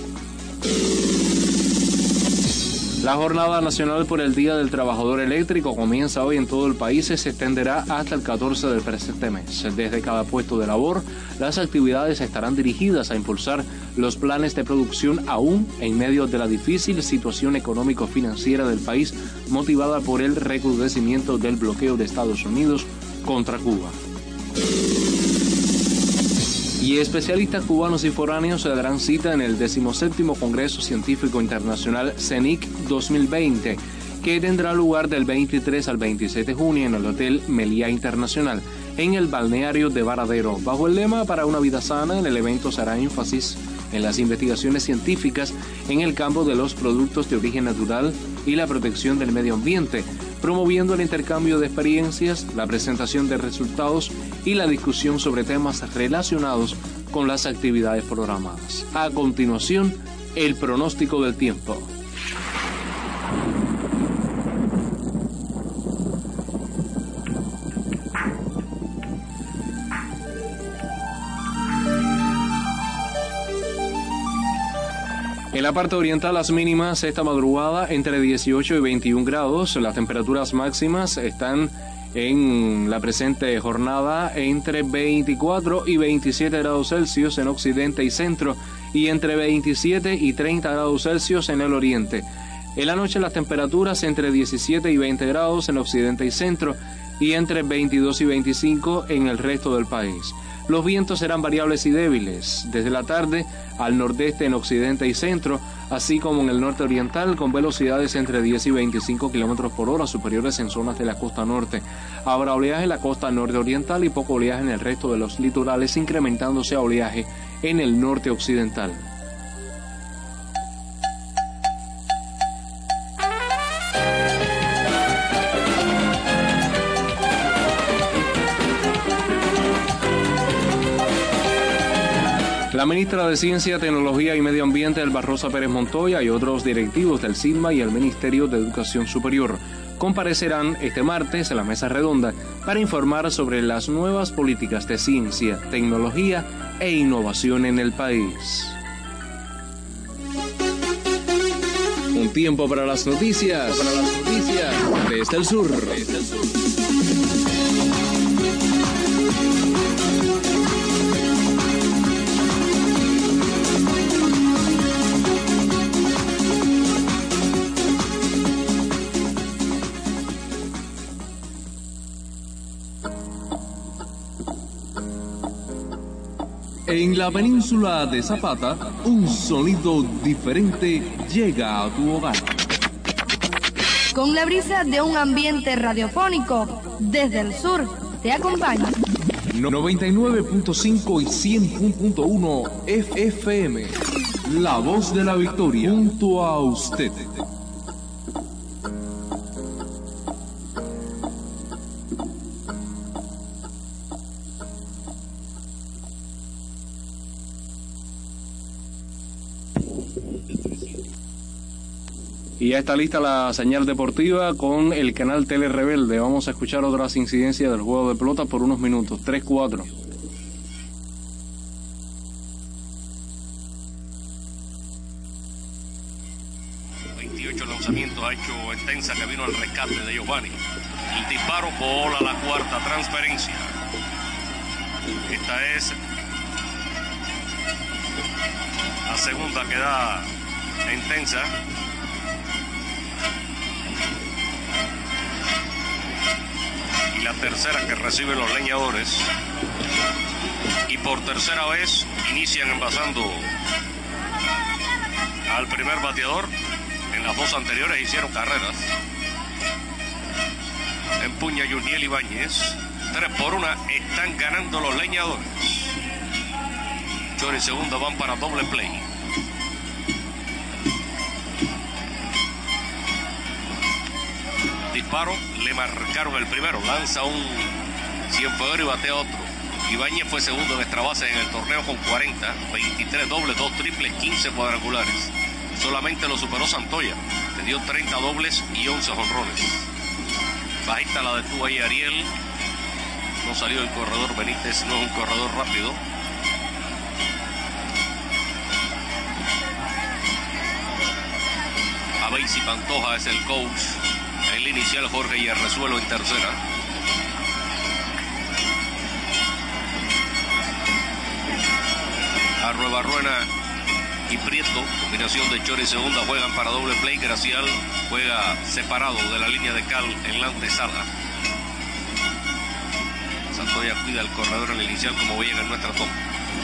La Jornada Nacional por el Día del Trabajador Eléctrico comienza hoy en todo el país y se extenderá hasta el 14 del presente mes. Desde cada puesto de labor, las actividades estarán dirigidas a impulsar los planes de producción aún en medio de la difícil situación económico-financiera del país, motivada por el recrudecimiento del bloqueo de Estados Unidos contra Cuba. Y especialistas cubanos y foráneos se darán cita en el 17º Congreso Científico Internacional CENIC 2020, que tendrá lugar del 23 al 27 de junio en el Hotel Meliá Internacional, en el balneario de Varadero. Bajo el lema Para una vida sana, en el evento se hará énfasis en las investigaciones científicas en el campo de los productos de origen natural y la protección del medio ambiente, promoviendo el intercambio de experiencias, la presentación de resultados y la discusión sobre temas relacionados con las actividades programadas. A continuación, el pronóstico del tiempo. En la parte oriental, las mínimas esta madrugada entre 18 y 21 grados. Las temperaturas máximas están en la presente jornada entre 24 y 27 grados Celsius en occidente y centro y entre 27 y 30 grados Celsius en el oriente. En la noche las temperaturas entre 17 y 20 grados en occidente y centro y entre 22 y 25 en el resto del país. Los vientos serán variables y débiles, desde la tarde al nordeste en occidente y centro, así como en el norte oriental, con velocidades entre 10 y 25 kilómetros por hora superiores en zonas de la costa norte. Habrá oleaje en la costa norte oriental y poco oleaje en el resto de los litorales, incrementándose a oleaje en el norte occidental. La ministra de Ciencia, Tecnología y Medio Ambiente, Elba Rosa Pérez Montoya, y otros directivos del CINMA y el Ministerio de Educación Superior comparecerán este martes en la mesa redonda para informar sobre las nuevas políticas de ciencia, tecnología e innovación en el país. Un tiempo para las noticias. Desde el sur. En la península de Zapata, un sonido diferente llega a tu hogar. Con la brisa de un ambiente radiofónico, desde el sur, te acompaña 99.5 y 100.1 FM. La voz de la victoria, junto a usted. Y ya está lista la señal deportiva con el canal Tele Rebelde. Vamos a escuchar otras incidencias del juego de pelota por unos minutos. 3-4. Lanzamientos ha hecho Entensa, que vino al rescate de Giovanni. El disparo, bola a la cuarta, transferencia. Esta es la segunda que da Entensa. Y la tercera que reciben los leñadores. Y por tercera vez inician envasando al primer bateador. En las dos anteriores hicieron carreras. Empuña Yuniel Ibáñez. 3-1. Están ganando los leñadores. Chori y segunda van para doble play. Disparo. Le marcaron el primero. Lanza un cienfuegero y batea otro. Ibáñez fue segundo en extra base en el torneo con 40. 23 dobles, 2 triples, 15 cuadrangulares. Solamente lo superó Santoya, que dio 30 dobles y 11 jonrones. Bajita la detuvo ahí Ariel. No salió el corredor Benítez, no es un corredor rápido. Abeisi Pantoja es el coach. En el inicial Jorge Hierrezuelo en tercera. Arruebarruena y Prieto, combinación de Chori y segunda, juegan para doble play. Gracial juega separado de la línea de cal en la antesala. Santoya cuida el corredor en el inicial, como veían en nuestra toma.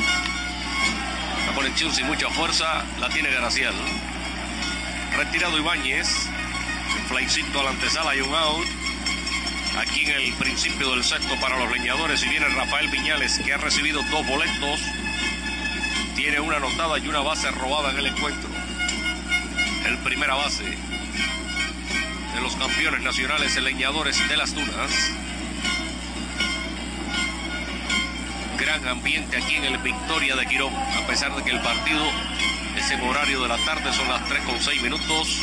La conexión sin mucha fuerza la tiene Gracial. Retirado Ibáñez. En flycito a la antesala hay un out. Aquí en el principio del sexto para los leñadores. Y viene Rafael Viñales, que ha recibido 2 boletos. Tiene una anotada y una base robada en el encuentro. El primera base de los campeones nacionales, el Leñadores de las Tunas. Gran ambiente aquí en el Victoria de Quirón, a pesar de que el partido es en horario de la tarde, son las 3:06.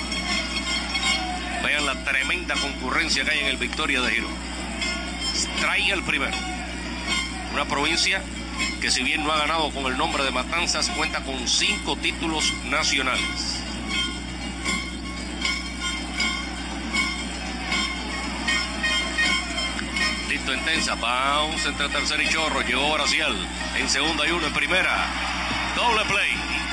Vean la tremenda concurrencia que hay en el Victoria de Quirón. Trae el primero. Una provincia que, si bien no ha ganado con el nombre de Matanzas, cuenta con 5 títulos nacionales. Listo Entensa, bounce entre tercer y chorro, llegó Gracial, en segunda y 1 en primera, doble play.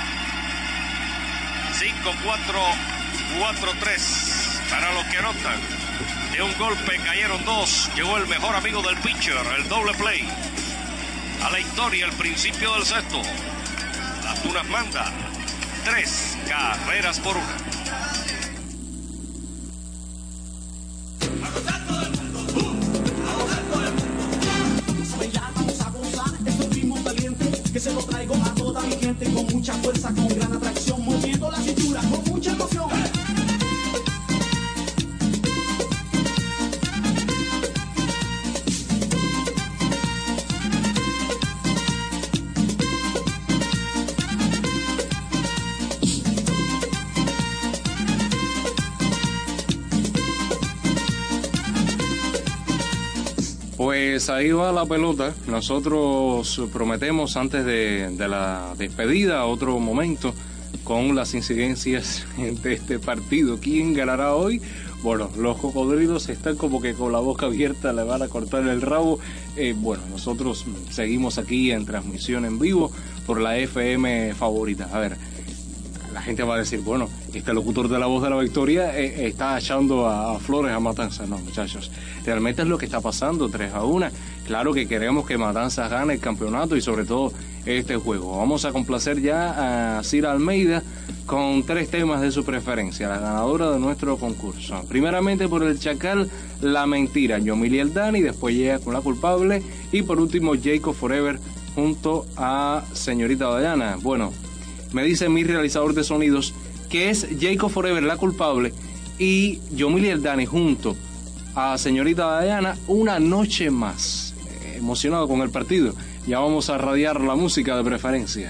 5-4-4-3 para los que anotan. De un golpe cayeron 2, llegó el mejor amigo del pitcher, el doble play. A la historia, el principio del sexto. Las Tunas manda 3 carreras por 1. Que se lo traigo a toda mi gente con mucha fuerza, con gran atracción, moviendo la cintura con mucha emoción. Pues ahí va la pelota. Nosotros prometemos antes de la despedida otro momento con las incidencias de este partido. ¿Quién ganará hoy? Bueno, los cocodrilos están como que con la boca abierta, le van a cortar el rabo. Bueno, nosotros seguimos aquí en transmisión en vivo por la FM favorita. A ver, la gente va a decir, bueno, este locutor de La Voz de la Victoria está echando a flores a Matanzas. No, muchachos, realmente es lo que está pasando, 3-1. Claro que queremos que Matanzas gane el campeonato y sobre todo este juego. Vamos a complacer ya a Cira Almeida con 3 temas de su preferencia, la ganadora de nuestro concurso. Primeramente por El Chacal, La Mentira, Yomil y el Dani, después llega con La Culpable y por último Jacob Forever junto a Señorita Dayana. Bueno, me dice mi realizador de sonidos que es Jacob Forever, La Culpable, y Yomil y el Dani junto a Señorita Dayana, Una Noche Más. Emocionado con el partido, ya vamos a radiar la música de preferencia.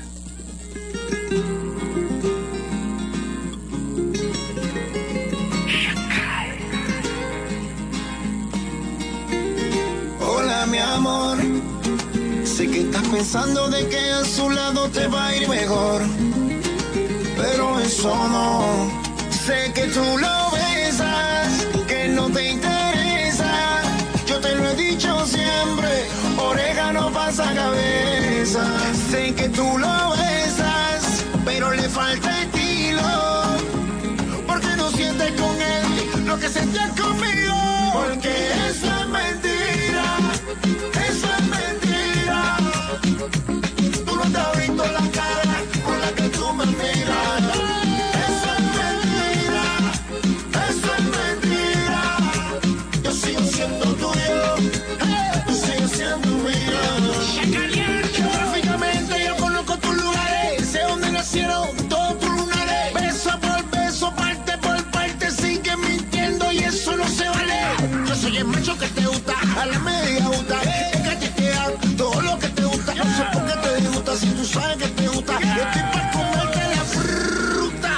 Hola mi amor, sé que estás pensando de que a su lado te va a ir mejor, pero eso no. Sé que tú lo besas, que no te interesa. Yo te lo he dicho siempre, orégano pasa cabeza. Sé que tú lo besas, pero le falta estilo, porque no sientes con él lo que sentías conmigo. Porque eso es mentira, eso es mentira. Tú no te has visto la cara con la que tú me miras. Eso es mentira, eso es mentira. Yo sigo siendo tuyo, tú sigues siendo mía. Geográficamente yo conozco tus lugares, sé dónde nacieron todos tus lunares. Beso por beso, parte por parte, sigue mintiendo y eso no se vale. Yo soy el macho que te gusta, a la media gusta, es que te queda todo lo que te gusta. No sé por qué te disgusta si tú sabes que te gusta. Yo estoy para comerte la fruta.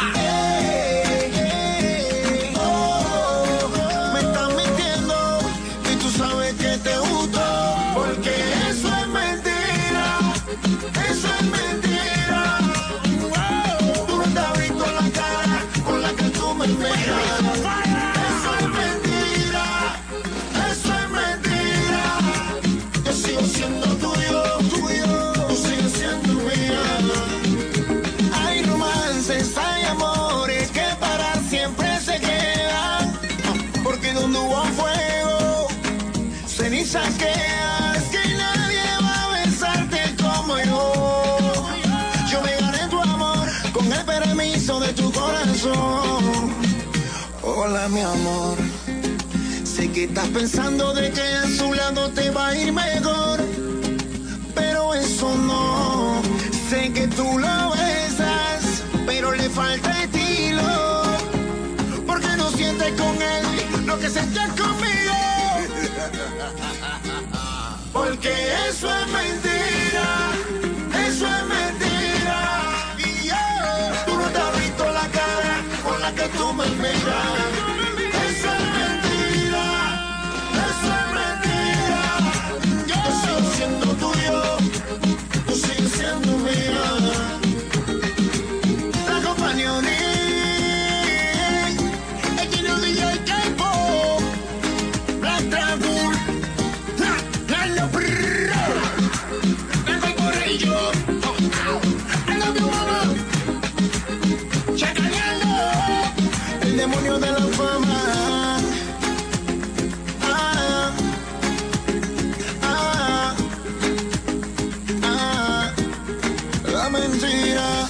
Me estás mintiendo y tú sabes que te gusto. Porque eso es mentira, eso es mentira. Tú no te has visto la cara con la que tú me miras. Eso es mentira, eso es mentira. Yo sigo siendo tuyo, tú sigues siendo mía. Hay romances, hay amores que para siempre se quedan, porque donde hubo fuego, cenizas quedan. Es que nadie va a besarte como yo. Yo me gané tu amor con el permiso de tu corazón. Hola mi amor, sé que estás pensando de que a su lado te va a ir mejor, pero eso no. Sé que tú lo besas, pero le falta estilo, porque no sientes con él lo que sentías conmigo. Porque eso es mentira, eso es mentira. Y tú no te has visto la cara con la que tú me miras. Eso es mentira, eso es mentira. Yo sigo siendo tuyo, tú sigues siendo mía. La compañía el Gino DJ K-Pop, Black Dragon, Lalo Prrrr, Blanco y Correillo, I love you mama, Chacaleando, el demonio de la fama. La mentira.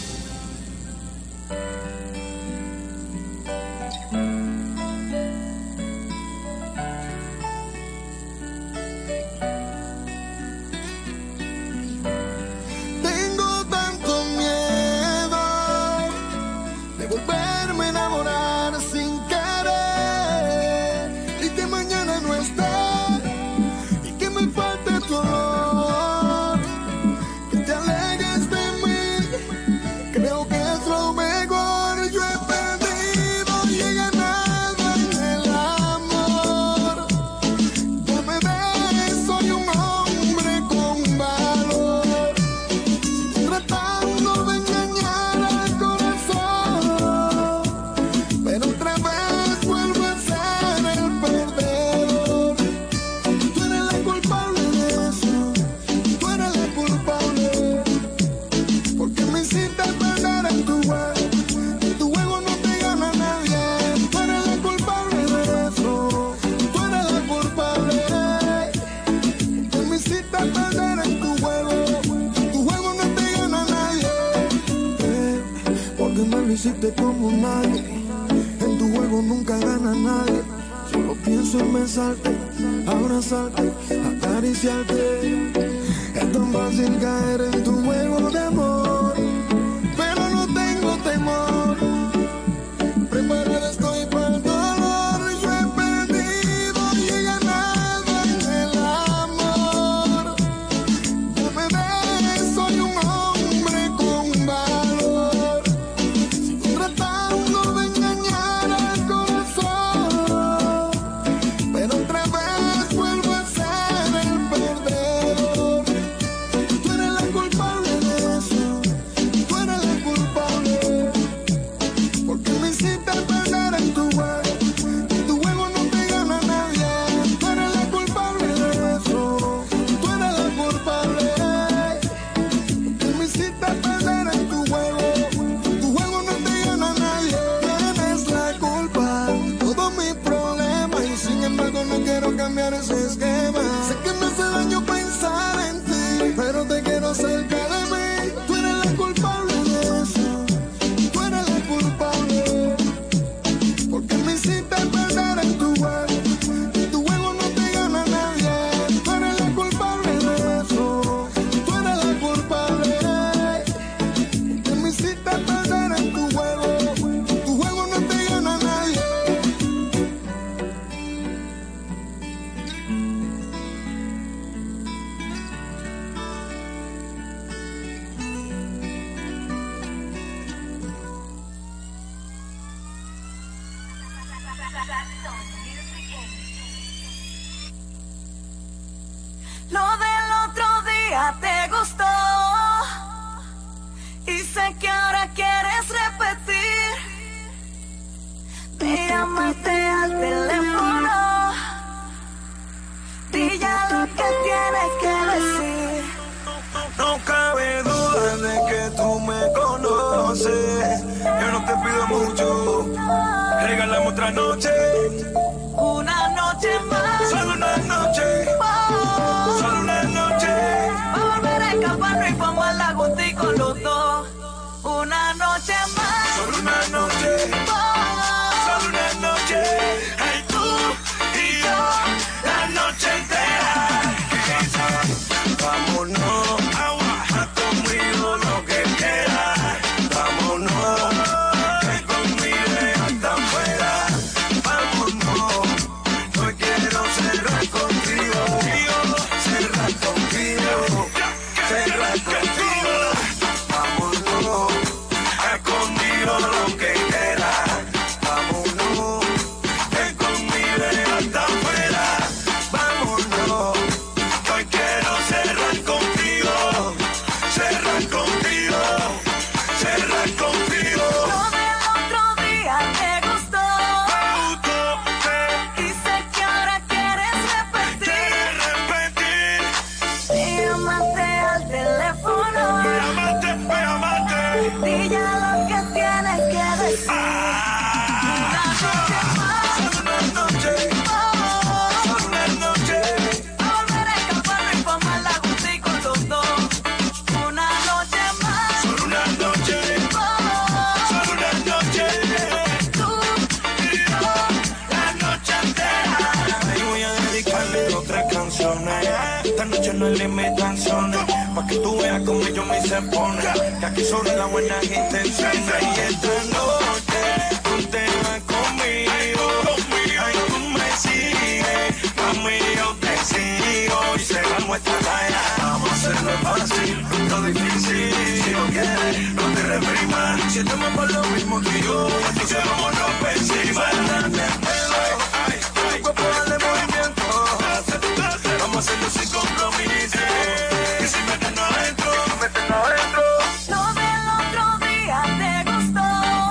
Tengo tanto miedo de volverme a enamorar sin que como nadie. En tu juego nunca gana nadie. Solo pienso en besarte, abrazarte, acariciarte. Es tan fácil caer en tu juego de amor, pero no tengo temor. Preparada estoy para el dolor. Yo he perdido y he ganado en el amor. Ya me ves, soy un hombre con valor. Sigo tratando de engañar al corazón, pero otra vez vuelvo a ser el perdedor. Tú eres la culpable de eso. Tú eres la culpable. Porque me hiciste perder en tu juego. En tu juego no te gana nadie. Tú eres la culpable de eso. Tú eres la culpable. Porque me hiciste perder en tu juego. En tu juego no te gana nadie. Tienes la culpa de todos mis problemas. Y sin embargo no quiero cambiar ese esquema. Sé que me hace daño pensar en ti, pero te quiero cerca de mí. Tú eres la culpable de eso. Tú eres la culpable. Porque me hiciste perder en tu juego. En tu juego no te gana nadie. Tú eres la culpable de eso. Tú eres la culpable. Porque me hiciste perder en tu juego. En tu juego no te gana nadie. Lo del otro día te gustó y sé que ahora quieres repetir. Me llamaste al teléfono, di ya lo que tienes que decir. No cabe duda de que tú me conoces. Yo no te pido mucho, regalamos otra noche. Una noche más, Solo una noche, solo una noche. va a volver a escaparnos y vamos a la gustico los dos. Una noche más, Solo una noche, solo una noche. Ay, tú y yo, la noche entera. Vámonos, haz conmigo lo que quieras. Vámonos, ven conmigo hasta afuera. Vámonos, hoy quiero cerrar contigo. Cerrar contigo, cerrar contigo. Vámonos, haz conmigo lo que quieras. Vámonos, ven conmigo hasta afuera. Vámonos, hoy quiero cerrar contigo. Cerrar contigo, cerrar contigo. lo del otro día te gustó y sé que ahora quieres repetir. Me llamaste al teléfono, di ya lo que tienes que decir. Una noche más, Solo una noche, va a volver a escaparnos y vamos a la gustico los dos. Una noche más, solo una noche, solo una noche. tú Y yo, la noche entera. Te voy a dedicarle otras canciones. Esta noche no hay limitaciones. Pa' que tú veas como yo me hice poner. Que aquí sobre las buenas intenciones. Y esta noche tú te vas conmigo. Ay, tú me sigues. Mami, yo te sigo. Y cerramos esta calle. Vamos a hacerlo fácil, lo difícil. Si no quieres, no te reprimas. Si estamos por lo mismo que yo, entonces vámonos por encima. Dale pelo, tu cuerpo dale movimiento. Vamos a hacerlo sin compromiso. Y si meten adentro, lo del otro día te gustó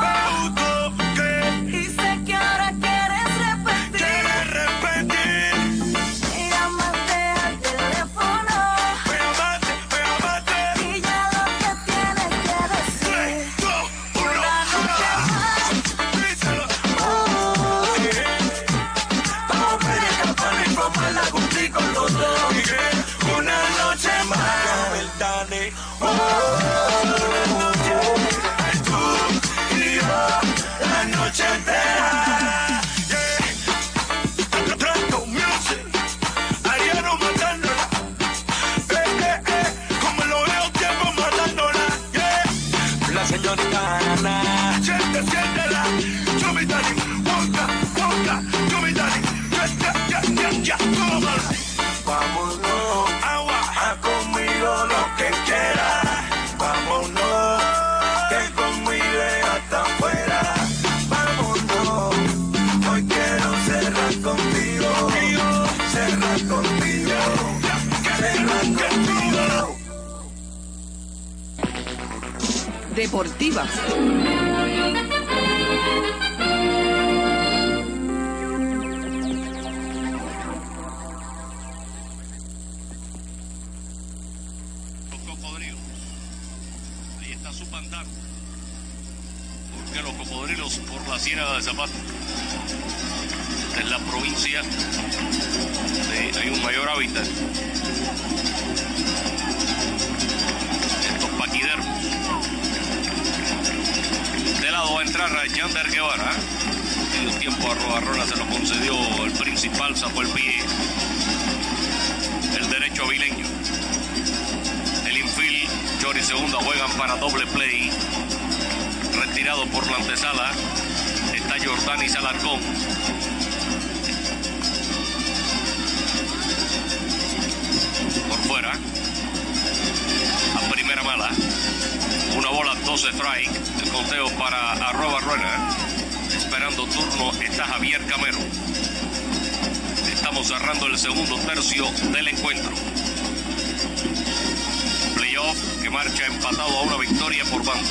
y sé que ahora quieres repetir. Me llamaste al teléfono, di ya lo que tienes que decir. Una noche más, entera. Yeah. Tracto music, Ariano matándola. Como lo veo tiempo matándola. Yeah. La señorita Ana. Siéntela. Yo me daré. Ponga. Yo me daré. Ya. Vámonos. A conmigo lo que quieras. Vámonos. Que conmigo hasta afuera. Vámonos. Hoy quiero cerrar contigo. Cerrar contigo. Deportivas. Porque los cocodrilos por la Ciénaga de Zapata. Esta es la provincia de hay un mayor hábitat. Estos paquidermos. De lado va a entrar Yander Guevara. Medio tiempo a Robarrona se lo concedió el principal, sacó el pie. El derecho avileño. El infield, Chori segunda juegan para doble play. Retirado por la antesala está Jordanis Alarcón. Por fuera a primera mala, una bola, 12 strike. El conteo para Arroba Ruena. Esperando turno está Javier Camero. Estamos cerrando el segundo tercio del encuentro. Playoff que marcha empatado a una victoria por bando.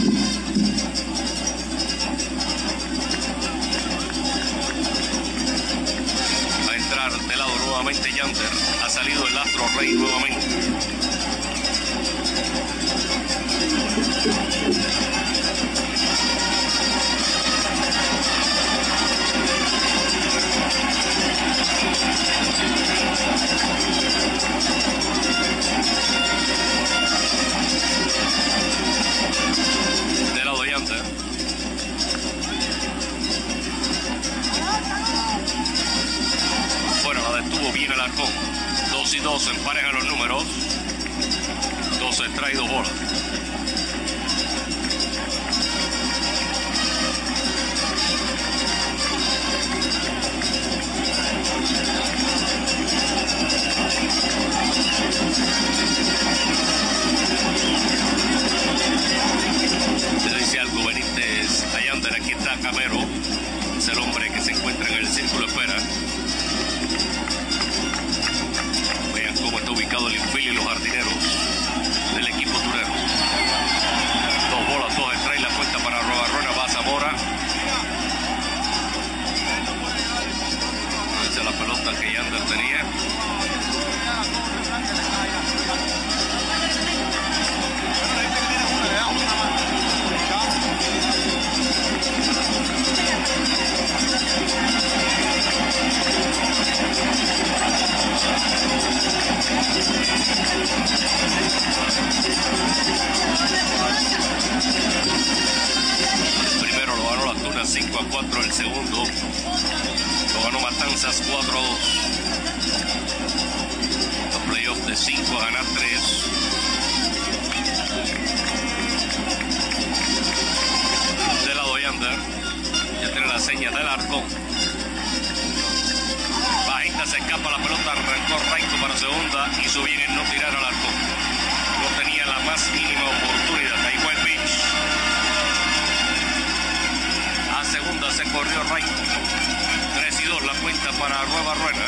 De lado nuevamente Yander, ha salido el Astro Rey nuevamente. De lado Yander. La detuvo bien el Alarcón. 2 y 2 emparejan los números. 12 strike, 2 bolas. Le dice algo Benítez a Yander. Aquí está Camero. Es el hombre que se encuentra en el círculo de espera. Cómo está ubicado el infield y los jardineros del equipo turero. 2 bolas, 2 strikes, la cuenta para Robarrona, va Zamora. Esa es la pelota que Yander tenía. El primero lo ganó la Tuna 5-4, el segundo lo ganó Matanzas 4-2. Los playoffs de 5 a ganar 3. De lado Yander, ya tiene la seña del Arcón. Bajita se escapa la pelota, arrancó recto para segunda, hizo bien en no tirar al Arcón. No tenía la más mínima oportunidad. Ahí fue el pitch. A segunda se corrió right. 3 y 2 la cuenta para Nueva Ruena.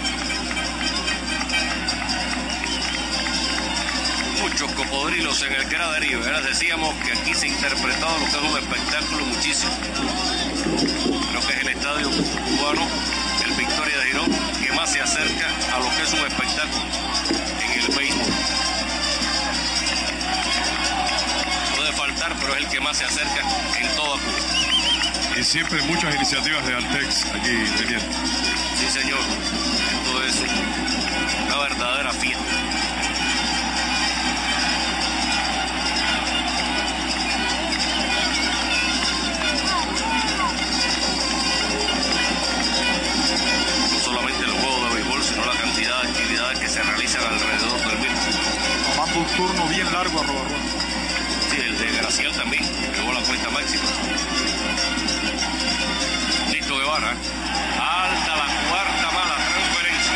Muchos cocodrilos en el graderío. Les decíamos que aquí se ha interpretado lo que es un espectáculo muchísimo. Creo que es el estadio cubano, el Victoria de Girón, que más se acerca a lo que es un espectáculo en el béisbol. Puede faltar, pero es el que más se acerca en toda Cuba. Y siempre muchas iniciativas de Altex aquí teniendo. Sí, señor. Esto es una verdadera fiesta. Guevara. Alta la cuarta mala transferencia.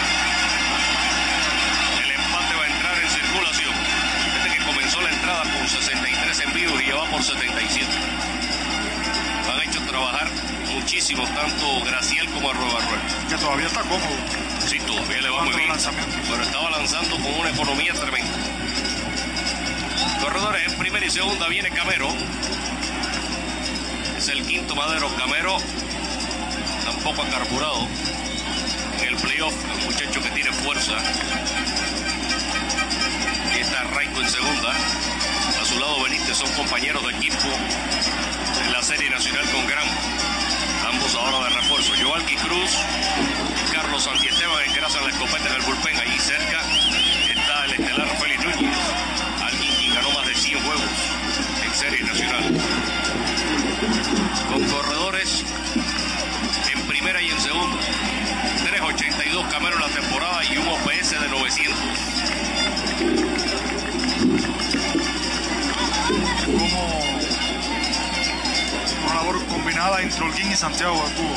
El empate va a entrar en circulación. Desde que comenzó la entrada con 63 envíos y ya va por 77. Han hecho trabajar muchísimo tanto Graciel como Arroba Rueda. Que todavía está cómodo. Sí, todavía le va muy bien. Pero estaba lanzando con una economía tremenda. Corredores en primera y segunda viene Camero. Es el quinto madero. Camero tampoco ha carburado en el playoff. Un muchacho que tiene fuerza. Aquí está Raico en segunda. A su lado Benítez, son compañeros de equipo en la Serie Nacional con Gran. Ambos ahora de refuerzo. Joalqui Cruz, Carlos Santiesteban engrasan la escopeta en el bullpen. Ahí cerca está el estelar Félix Núñez. Alguien quien ganó más de 100 juegos en Serie Nacional. Con corredores en primera y en segunda. 3.82 Camero en la temporada y un OPS de 900. Como una labor combinada entre Holguín y Santiago de Cuba.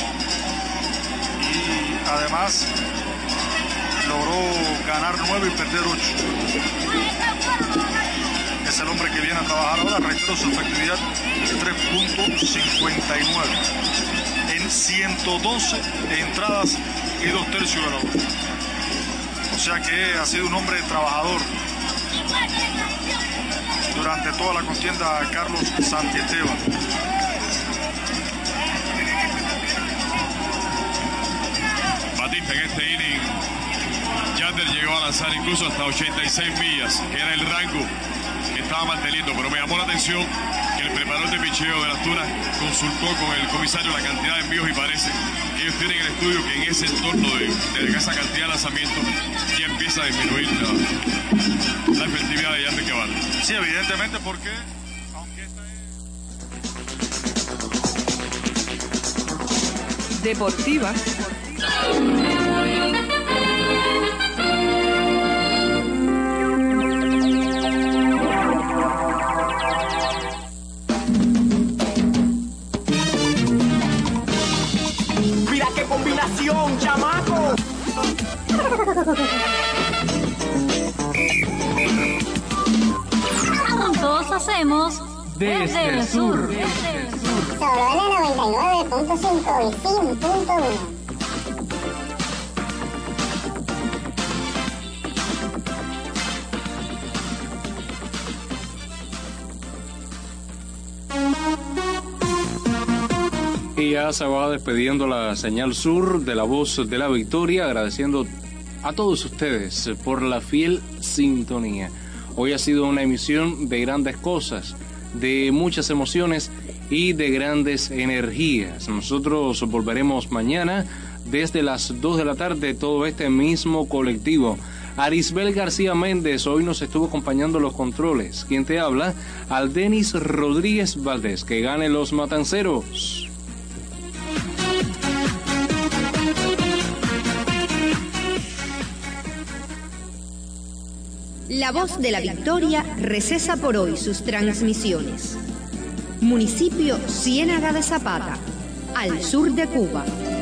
Y además logró ganar 9 y perder 8. Es el hombre que viene a trabajar ahora. Reitero, su efectividad 3.59 en 112 entradas y 2 tercios de la hora. O sea que ha sido un hombre trabajador durante toda la contienda. Carlos Santiesteban. Batista, en este inning Yander llegó a lanzar incluso hasta 86 millas, que era el rango que estaba manteniendo, pero me llamó la atención que el preparador de picheo de las Tunas consultó con el comisario la cantidad de envíos y parece que ellos tienen el estudio que en ese entorno de esa cantidad de lanzamientos ya empieza a disminuir la efectividad de Yander Guevara. Sí, evidentemente, porque Deportiva. Mira qué combinación, chamaco. Todos hacemos desde el sur. Corona 99.5 y 100.1. Y ya se va despidiendo la señal sur de la voz de la victoria, agradeciendo a todos ustedes por la fiel sintonía. Hoy ha sido una emisión de grandes cosas, de muchas emociones y de grandes energías. Nosotros volveremos mañana desde las 2 de la tarde, todo este mismo colectivo. Arisbel García Méndez hoy nos estuvo acompañando los controles. ¿Quién te habla? Aldenis Rodríguez Valdés. Que gane los Matanceros. La voz de la victoria recesa por hoy sus transmisiones. Municipio Ciénaga de Zapata, al sur de Cuba.